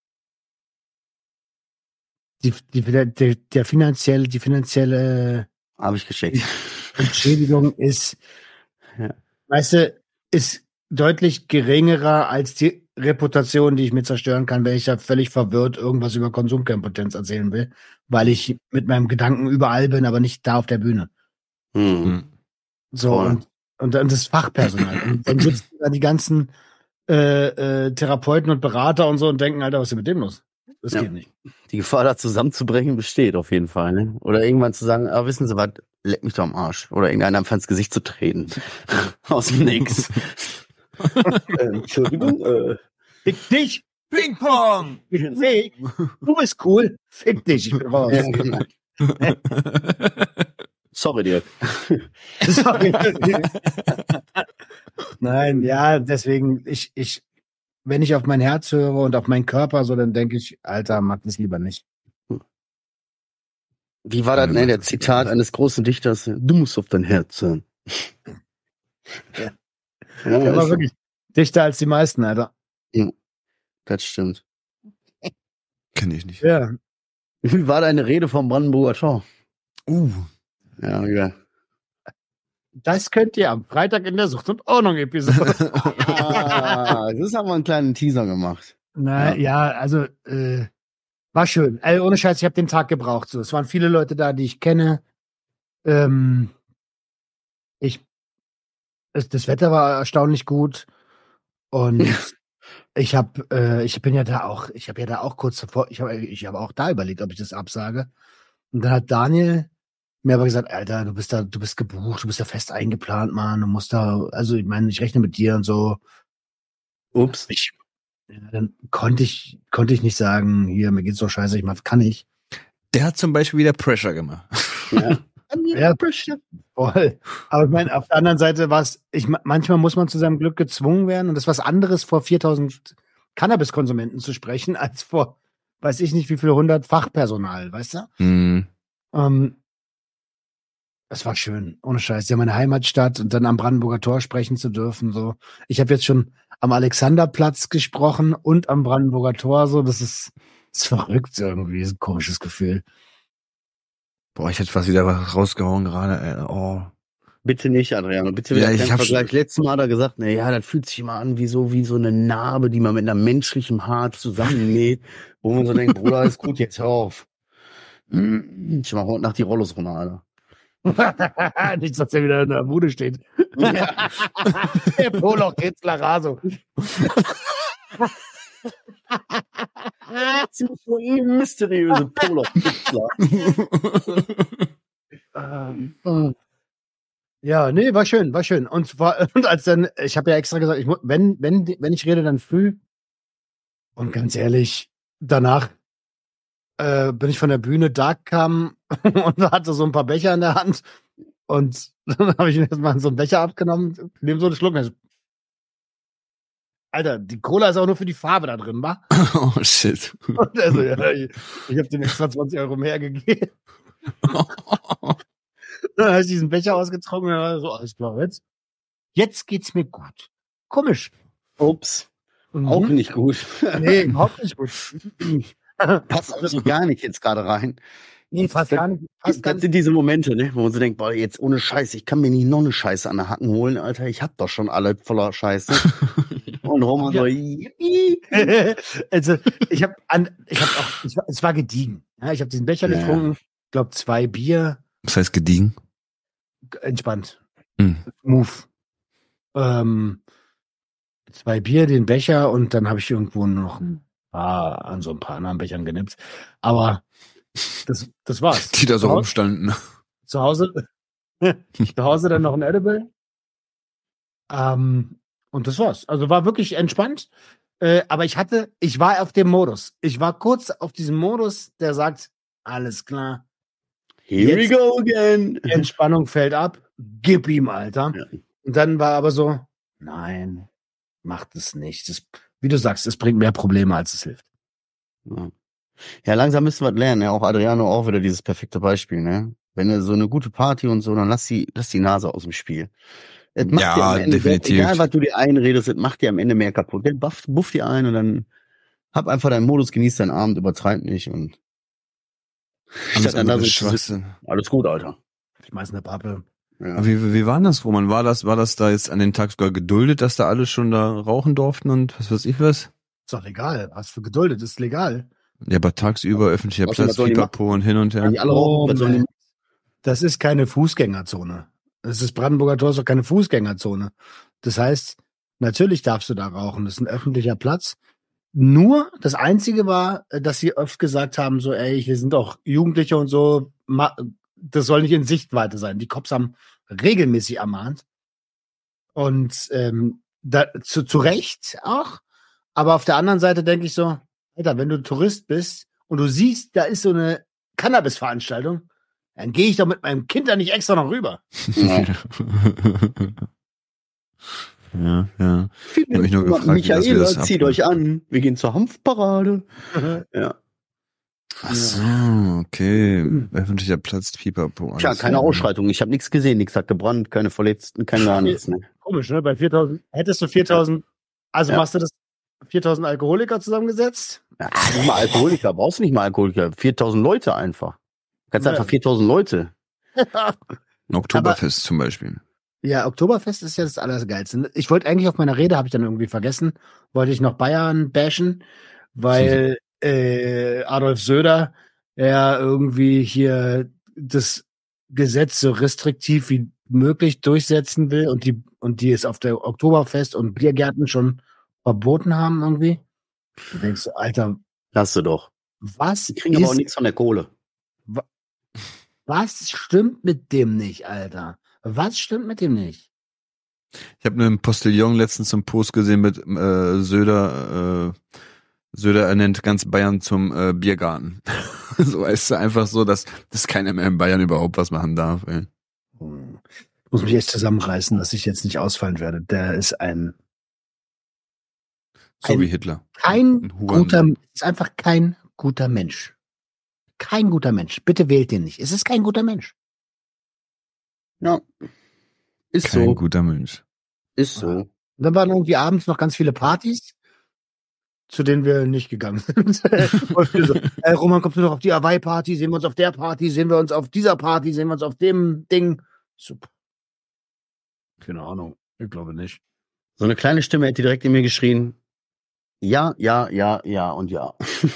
die, die, der, der, der finanzielle, die finanzielle Habe ich gescheckt. Entschädigung ist, Ja. weißt du, ist deutlich geringerer als die Reputation, die ich mir zerstören kann, wenn ich da völlig verwirrt irgendwas über Konsumkompetenz erzählen will, weil ich mit meinem Gedanken überall bin, aber nicht da auf der Bühne. Hm. Mhm. So, Voll. und, und dann das Fachpersonal. Und dann sitzen da die ganzen äh, äh, Therapeuten und Berater und so und denken, Alter, was ist denn mit dem los? Das Ja. geht nicht. Die Gefahr, da zusammenzubrechen, besteht auf jeden Fall, ne? Oder irgendwann zu sagen, ah, wissen Sie was, leck mich doch am Arsch. Oder irgendeiner einfach ins Gesicht zu treten. Aus dem Nix. äh, Entschuldigung, äh. Fick dich! Ping-Pong! Fick! Du bist cool! Fick dich, ich bin raus. Ja, genau. Sorry, Dirk. Sorry. Nein, ja, deswegen, ich, ich, wenn ich auf mein Herz höre und auf meinen Körper, so, dann denke ich, Alter, mach das lieber nicht. Wie war das, ne, der Zitat eines großen Dichters? Du musst auf dein Herz hören. Ja. Ja, Der ist war so. wirklich dichter als die meisten, Alter. Das stimmt. Kenn ich nicht. Ja. Wie war deine Rede vom Brandenburger Tor? Uh. Ja, ja. Das könnt ihr am Freitag in der Sucht und Ordnung-Episode. Ah, das haben wir einen kleinen Teaser gemacht. Na, ja. ja, also, äh, war schön. Also, ohne Scheiß, ich habe den Tag gebraucht. So, es waren viele Leute da, die ich kenne. Ähm, ich, es, das Wetter war erstaunlich gut. Und ich habe, äh, ich bin ja da auch, ich habe ja da auch kurz davor, ich habe, ich habe auch da überlegt, ob ich das absage. Und dann hat Daniel mir aber gesagt, Alter, du bist da, du bist gebucht, du bist da fest eingeplant, Mann, du musst da, also ich meine, ich rechne mit dir und so. Ups. Ich, ja, dann konnte ich, konnte ich nicht sagen, hier, mir geht's so scheiße, ich mach, kann ich. Der hat zum Beispiel wieder Pressure gemacht. Ja. Ja, voll. Aber ich meine, auf der anderen Seite war es, ich, manchmal muss man zu seinem Glück gezwungen werden und das ist was anderes, vor viertausend Cannabiskonsumenten zu sprechen, als vor, weiß ich nicht, wie viele hundert Fachpersonal, weißt du? Mhm. Ähm, es war schön, ohne Scheiß. Ja, meine Heimatstadt und dann am Brandenburger Tor sprechen zu dürfen, so. Ich habe jetzt schon am Alexanderplatz gesprochen und am Brandenburger Tor, so. Das ist, das ist verrückt irgendwie, das ist ein komisches Gefühl. Boah, ich hätte fast wieder was rausgehauen gerade. ey. Oh. Bitte nicht, Adriano. Bitte wieder Ja, ich keinen hab Vergleich. schon- Letztes Mal hat er gesagt, na ja, das fühlt sich immer an wie so, wie so eine Narbe, die man mit einer menschlichen Haut zusammennäht, wo man so denkt, Bruder, ist gut, jetzt hör auf. Ich mach heute Nacht die Rollos runter, Alter. Nicht, dass er wieder in der Bude steht. Ja. Der Poloch Kitzler Raso. mysteriöse Polar-Pizza. ähm, ja, nee, war schön, war schön. Und, war, und als dann, ich habe ja extra gesagt, ich, wenn, wenn, wenn ich rede, dann früh. Und ganz ehrlich, danach äh, bin ich von der Bühne, Dark kam und hatte so ein paar Becher in der Hand. Und dann habe ich mir erstmal so einen Becher abgenommen, nehme so einen Schluck. Also, Alter, die Cola ist auch nur für die Farbe da drin, wa? Oh, shit. Und also, ja, ich ich habe dem extra zwanzig Euro mehr gegeben. Dann habe ich diesen Becher ausgetrunken und dann so, alles klar, jetzt, jetzt geht's mir gut. Komisch. Ups. Mhm. Auch nicht gut. Nee, überhaupt nicht gut. Passt also gar nicht jetzt gerade rein. Nee, fast gar nicht. Fast gar Das nicht. sind diese Momente, ne, wo man so denkt, boah, jetzt ohne Scheiß, ich kann mir nicht noch eine Scheiße an der Hacken holen, Alter, ich hab doch schon alle voller Scheiße. Und Roman so, yippie. Also, ich habe an, ich habe auch, ich, war- es war gediegen. Ja, ich habe diesen Becher Ja. getrunken, ich glaube zwei Bier, Was heißt gediegen? entspannt. Hm. Move. Ähm, zwei Bier, den Becher und dann habe ich irgendwo noch ein paar, an so ein paar anderen Bechern genippt. Aber das, das war's. Die da so Zu Hause- rumstanden. Zu Hause, zu Hause dann noch ein Edible. Ähm, und das war's. Also war wirklich entspannt. Äh, aber ich hatte, ich war auf dem Modus. Ich war kurz auf diesem Modus, der sagt, alles klar, Here Jetzt- we go again. die Entspannung fällt ab, gib ihm, Alter. Ja. Und dann war aber so, nein, macht es nicht. Das, wie du sagst, es bringt mehr Probleme, als es hilft. Ja. Ja, langsam müssen wir was lernen, ja. Auch Adriano auch wieder dieses perfekte Beispiel, ne? Wenn du so eine gute Party und so, dann lass die, lass die Nase aus dem Spiel. Es macht Ja, dir am Ende, definitiv. egal was du dir einredest, es macht dir am Ende mehr kaputt. Der buff, buff dir ein und dann hab einfach deinen Modus, genieß deinen Abend, übertreib nicht und Alles statt dann da andere so ist zu sitzen, Schwachsinn. alles gut, Alter. Schmeiß eine Pappe. Ja. Aber Wie, wie war denn das, Roman? War das, war das da jetzt an den Tag sogar geduldet, dass da alle schon da rauchen durften und was weiß ich was? Ist doch legal. Hast du geduldet, ist legal. Ja, aber tagsüber öffentlicher Was- Platz, was sollen die Pipapo und hin und her. Wenn die alle rauchen, was sollen die Moment. Das ist keine Fußgängerzone. Das ist Brandenburger Tor, ist doch keine Fußgängerzone. Das heißt, natürlich darfst du da rauchen. Das ist ein öffentlicher Platz. Nur das Einzige war, dass sie oft gesagt haben, so, ey, hier sind auch Jugendliche und so, ma- das soll nicht in Sichtweite sein. Die Cops haben regelmäßig ermahnt. Und ähm, da, zu, zu Recht auch. Aber auf der anderen Seite denke ich so, Alter, wenn du Tourist bist und du siehst, da ist so eine Cannabis-Veranstaltung, dann gehe ich doch mit meinem Kind da nicht extra noch rüber. Ja. ja, ja. Ich hab mich nur gefragt, wie das- wie Michaela, das zieht abläuft. euch an. Wir gehen zur Hanfparade. Ja. Ach so, okay. Öffentlicher Platz, Pipapo. alles Tja, keine klar. Ausschreitung. Ich habe nichts gesehen, nichts hat gebrannt, keine Verletzten, kein gar nichts. Ne? Komisch, ne? Bei viertausend, hättest du viertausend, also Ja. machst du das viertausend Alkoholiker zusammengesetzt? Ja, nicht mal Alkoholiker, brauchst du nicht mal Alkoholiker. viertausend Leute einfach. Du kannst Ja. einfach viertausend Leute. Ein Oktoberfest zum Beispiel. Ja, Oktoberfest ist ja das Allergeilste. Ich wollte eigentlich auf meiner Rede, habe ich dann irgendwie vergessen, wollte ich noch Bayern bashen, weil äh, Adolf Söder ja irgendwie hier das Gesetz so restriktiv wie möglich durchsetzen will und die und die es auf der Oktoberfest und Biergärten schon verboten haben irgendwie. Du denkst so, Alter, Lass du doch. was Die kriegen aber auch ist, nichts von der Kohle. was stimmt mit dem nicht, Alter? Was stimmt mit dem nicht? Ich habe einen Postillon letztens zum Post gesehen mit äh, Söder. Äh, Söder ernennt ganz Bayern zum äh, Biergarten. So weißt du, einfach so, dass, dass keiner mehr in Bayern überhaupt was machen darf. Ey. Hm. Ich muss mich echt zusammenreißen, dass ich jetzt nicht ausfallen werde. Der ist ein So Ein- wie Hitler. kein Ein Huren. guter, ist einfach kein guter Mensch. Kein guter Mensch. Bitte wählt den nicht. Es ist kein guter Mensch. Ja. Ist Kein so. guter Mensch. Ist so. Und dann waren irgendwie abends noch ganz viele Partys, zu denen wir nicht gegangen sind. Und wir so, ey, Roman, kommst du noch auf die Hawaii-Party? Sehen wir uns auf der Party? Sehen wir uns auf dieser Party? Sehen wir uns auf dem Ding? Super. Keine Ahnung. Ich glaube nicht. So eine kleine Stimme hätte direkt in mir geschrien. Ja, ja, ja, ja und ja.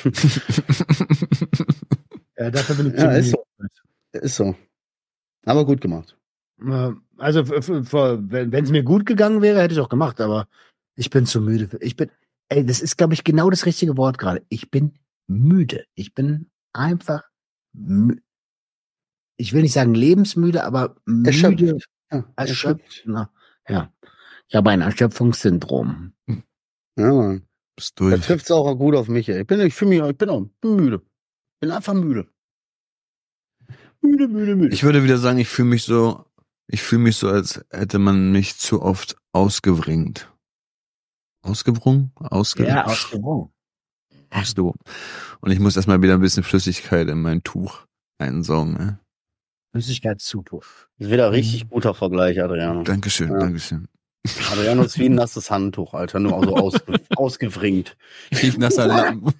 Äh, dafür bin ich Ja, ziemlich- ist so. Ist so. Aber gut gemacht. Äh, Also, f- f- f- wenn es mir gut gegangen wäre, hätte ich auch gemacht, aber ich bin zu müde. für- Ich bin, ey, das ist, glaube ich, genau das richtige Wort gerade. Ich bin müde. Ich bin einfach, mü- ich will nicht sagen lebensmüde, aber müde. Erschöpft. Ja, Erschöpft. Na, ja. Ich habe ein Erschöpfungssyndrom. Ja, Mann. Bist Da durch. trifft's auch gut auf mich, ey. Ich bin, ich fühle mich, ich bin auch bin müde. Bin einfach müde. Müde, müde, müde. Ich würde wieder sagen, ich fühle mich so, ich fühle mich so, als hätte man mich zu oft ausgewringt. Ausgebrungen? Ausge Ja, ausgewogen. Ausgewogen. Und ich muss erstmal wieder ein bisschen Flüssigkeit in mein Tuch einsaugen. Ne? Flüssigkeitszufuhr. Das ist wieder ein richtig guter Vergleich, Adriano. Dankeschön, Ja. Dankeschön. Adriano ist wie ein nasses Handtuch, Alter. Nur so aus, ausgewringt. Ich nasser Lappen.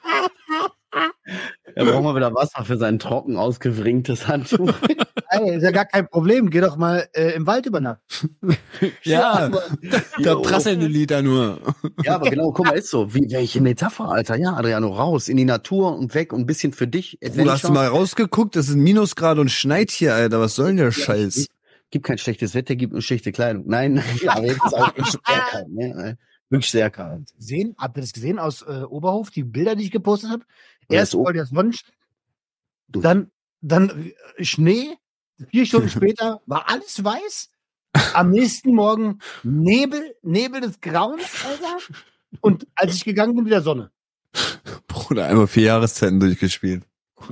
Er braucht mal wieder Wasser für sein trocken ausgewringtes Handtuch. Ey, ist ja gar kein Problem. Geh doch mal äh, im Wald übernachten. Ja, da Jo. prasseln die Lieder nur. Ja, aber genau, guck mal, ist so. Wie, welche Metapher, Alter. Ja, Adriano, raus in die Natur und weg und ein bisschen für dich. Du hast du mal rausgeguckt, es sind Minusgrad und schneit hier, Alter. Was soll denn der Scheiß? Gibt kein schlechtes Wetter, gibt nur schlechte Kleidung. Nein, aber jetzt ist auch wirklich sehr kalt. Ne? Wirklich sehr kalt. Gesehen? Habt ihr das gesehen aus äh, Oberhof? Die Bilder, die ich gepostet habe? Ja, Erst so. voll der Sonnenschein, dann, dann äh, Schnee. Vier Stunden später war alles weiß. Am nächsten Morgen Nebel, Nebel des Grauens, Alter. Und als ich gegangen bin, wieder Sonne. Bruder, einmal vier Jahreszeiten durchgespielt.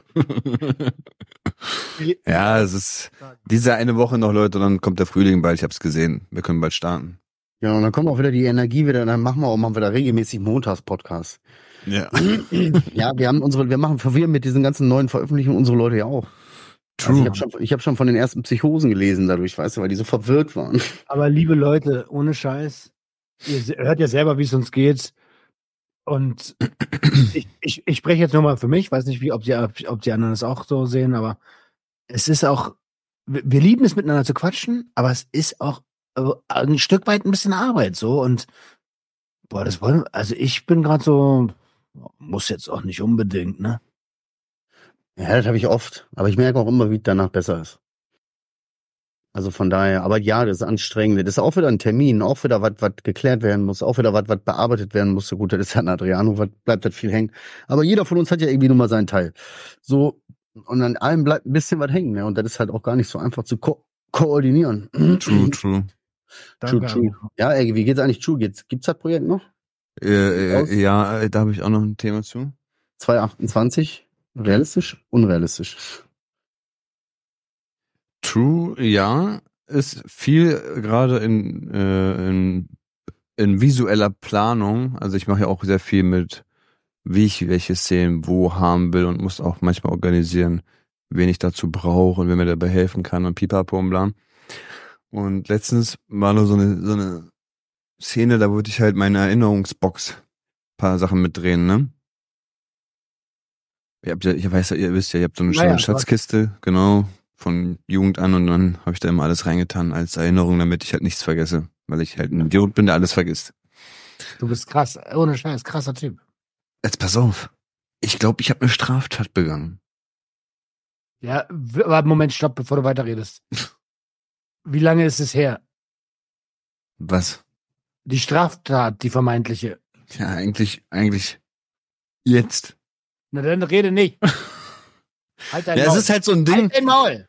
Ja, es ist diese eine Woche noch, Leute, dann kommt der Frühling bald. Ich hab's gesehen. Wir können bald starten. Ja, und dann kommt auch wieder die Energie wieder, dann machen wir auch mal wieder regelmäßig Montags-Podcast. Ja. Ja, wir haben unsere, wir machen verwirren mit diesen ganzen neuen Veröffentlichungen unsere Leute ja auch. Also True. ich habe schon, ich hab schon von den ersten Psychosen gelesen dadurch, weißt du, weil die so verwirrt waren. Aber liebe Leute, ohne Scheiß, ihr se- hört ja selber, wie es uns geht. Und ich, ich, ich spreche jetzt nur mal für mich, weiß nicht, wie, ob die, ob die anderen es auch so sehen, aber es ist auch, wir wir lieben es miteinander zu quatschen, aber es ist auch äh, ein Stück weit ein bisschen Arbeit so und boah, das wollen, also ich bin gerade so, muss jetzt auch nicht unbedingt, ne? Ja, das habe ich oft. Aber ich merke auch immer, wie es danach besser ist. Also von daher, aber ja, das ist anstrengend. Das ist auch wieder ein Termin, auch wieder was, was geklärt werden muss, auch wieder was, was bearbeitet werden muss. So gut, das ist an Adriano, was bleibt das viel hängen. Aber jeder von uns hat ja irgendwie nur mal seinen Teil. So, und an allem bleibt ein bisschen was hängen, ne? Und das ist halt auch gar nicht so einfach zu ko koordinieren. True, true. True, true. Ja, ey, wie geht's eigentlich True? Geht's, gibt's das Projekt noch? Äh, Aus? äh, ja, äh, da habe ich auch noch ein Thema zu. zwanzig achtundzwanzig? Realistisch? Unrealistisch? True, ja, ist viel gerade in, äh, in, in visueller Planung. Also ich mache ja auch sehr viel mit, wie ich welche Szenen wo haben will und muss auch manchmal organisieren, wen ich dazu brauche und wer mir dabei helfen kann und pipapo und bla. Und letztens war nur so eine, so eine Szene, da wollte ich halt meine Erinnerungsbox paar Sachen mitdrehen, ne? Ihr habt ja, ich weiß ja, ihr wisst ja, ihr habt so eine Naja, schöne Schatzkiste, genau, von Jugend an und dann habe ich da immer alles reingetan als Erinnerung, damit ich halt nichts vergesse, weil ich halt ein Idiot bin, der alles vergisst. Du bist krass, ohne Scheiß, krasser Typ. Jetzt pass auf, ich glaube, ich habe eine Straftat begangen. Ja, w- aber Moment, stopp, bevor du weiterredest. Wie lange ist es her? Was? Die Straftat, die vermeintliche. Ja, eigentlich, eigentlich jetzt. Na dann rede nicht. Halt dein Ja, Maul. es ist halt so ein Ding. Halt dein Maul.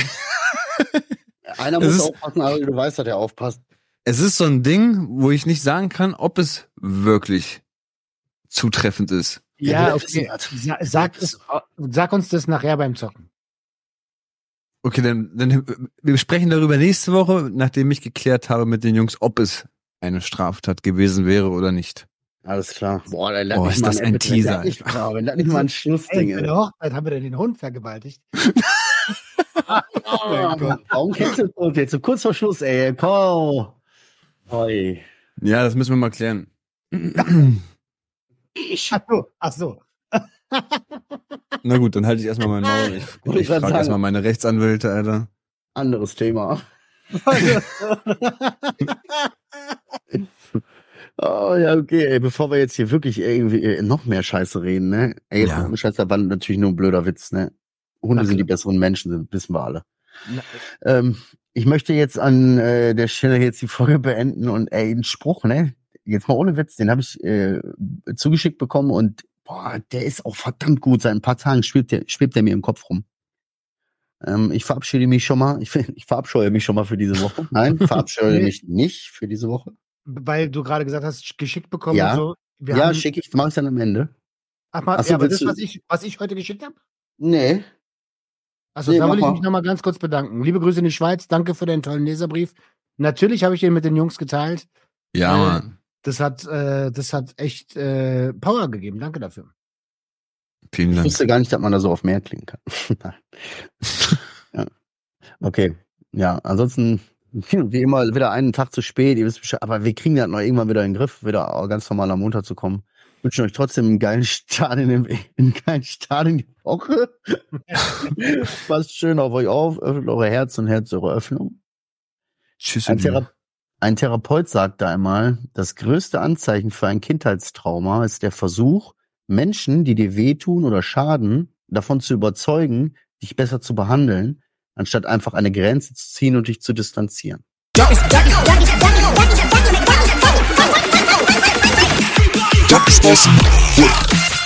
Einer Es muss ist- aufpassen, aber du weißt, dass er aufpasst. Es ist so ein Ding, wo ich nicht sagen kann, ob es wirklich zutreffend ist. Ja, Ja, okay. das- Sa sag, es, sag uns das nachher beim Zocken. Okay, dann, dann wir sprechen darüber nächste Woche, nachdem ich geklärt habe mit den Jungs, ob es eine Straftat gewesen wäre oder nicht. Alles klar. Boah, dann lass Boah, mich ist mal das ein wenn Teaser, das nicht, boah, wenn das nicht mal ein Schlussding Ey, bei ist. der Hochzeit haben wir denn den Hund vergewaltigt. Warum kennst du uns jetzt so kurz vor Schluss, ey? Komm. Hoi. Ja, das müssen wir mal klären. Ach so, ach so. Na gut, dann halte ich erstmal mein Maul. Ich, Wollte ich ich grad frage sagen. erstmal meine Rechtsanwälte, Alter. Anderes Thema. Oh ja, okay, ey, bevor wir jetzt hier wirklich irgendwie äh, noch mehr Scheiße reden, ne? Ey, jetzt Ja. ohne Scheiß, das war natürlich nur ein blöder Witz, ne? Hunde Okay. sind die besseren Menschen, sind, wissen wir alle. Ähm, ich möchte jetzt an äh, der Stelle jetzt die Folge beenden und ey, einen Spruch, ne? Jetzt mal ohne Witz, den habe ich äh, zugeschickt bekommen und Boah, der ist auch verdammt gut. Seit ein paar Tagen schwebt der, schwebt der mir im Kopf rum. Ähm, ich verabschiede mich schon mal. Ich, ich verabscheue mich schon mal für diese Woche. Nein, verabscheue Nee. mich nicht für diese Woche. Weil du gerade gesagt hast, geschickt bekommen Ja. und so. Wir ja, haben, schicke ich, mache ich dann am Ende. ach mal, Ach so, ja, aber willst das, du- was ich, was ich heute geschickt habe? Nee. Also Nee, da mach will ich mal. mich nochmal ganz kurz bedanken. Liebe Grüße in die Schweiz, danke für den tollen Leserbrief. Natürlich habe ich den mit den Jungs geteilt. Ja, Äh, Mann. Das hat, äh, das hat echt äh, Power gegeben. Danke dafür. Vielen Ich Dank. wusste gar nicht, dass man da so auf mehr klingen kann. Nein. Ja. Okay. Ja, ansonsten, wie immer, wieder einen Tag zu spät, ihr wisst Bescheid, aber wir kriegen das noch irgendwann wieder in den Griff, wieder ganz normal am Montag zu kommen. Ich wünsche euch trotzdem einen geilen Start in, den, einen geilen Start in die Woche. Passt schön auf euch auf, öffnet eure Herz und Herz eure Öffnung. Tschüss. Ein, ihr Lieben. Thera ein Therapeut sagte einmal, das größte Anzeichen für ein Kindheitstrauma ist der Versuch, Menschen, die dir wehtun oder schaden, davon zu überzeugen, dich besser zu behandeln, anstatt einfach eine Grenze zu ziehen und dich zu distanzieren. Duck is awesome.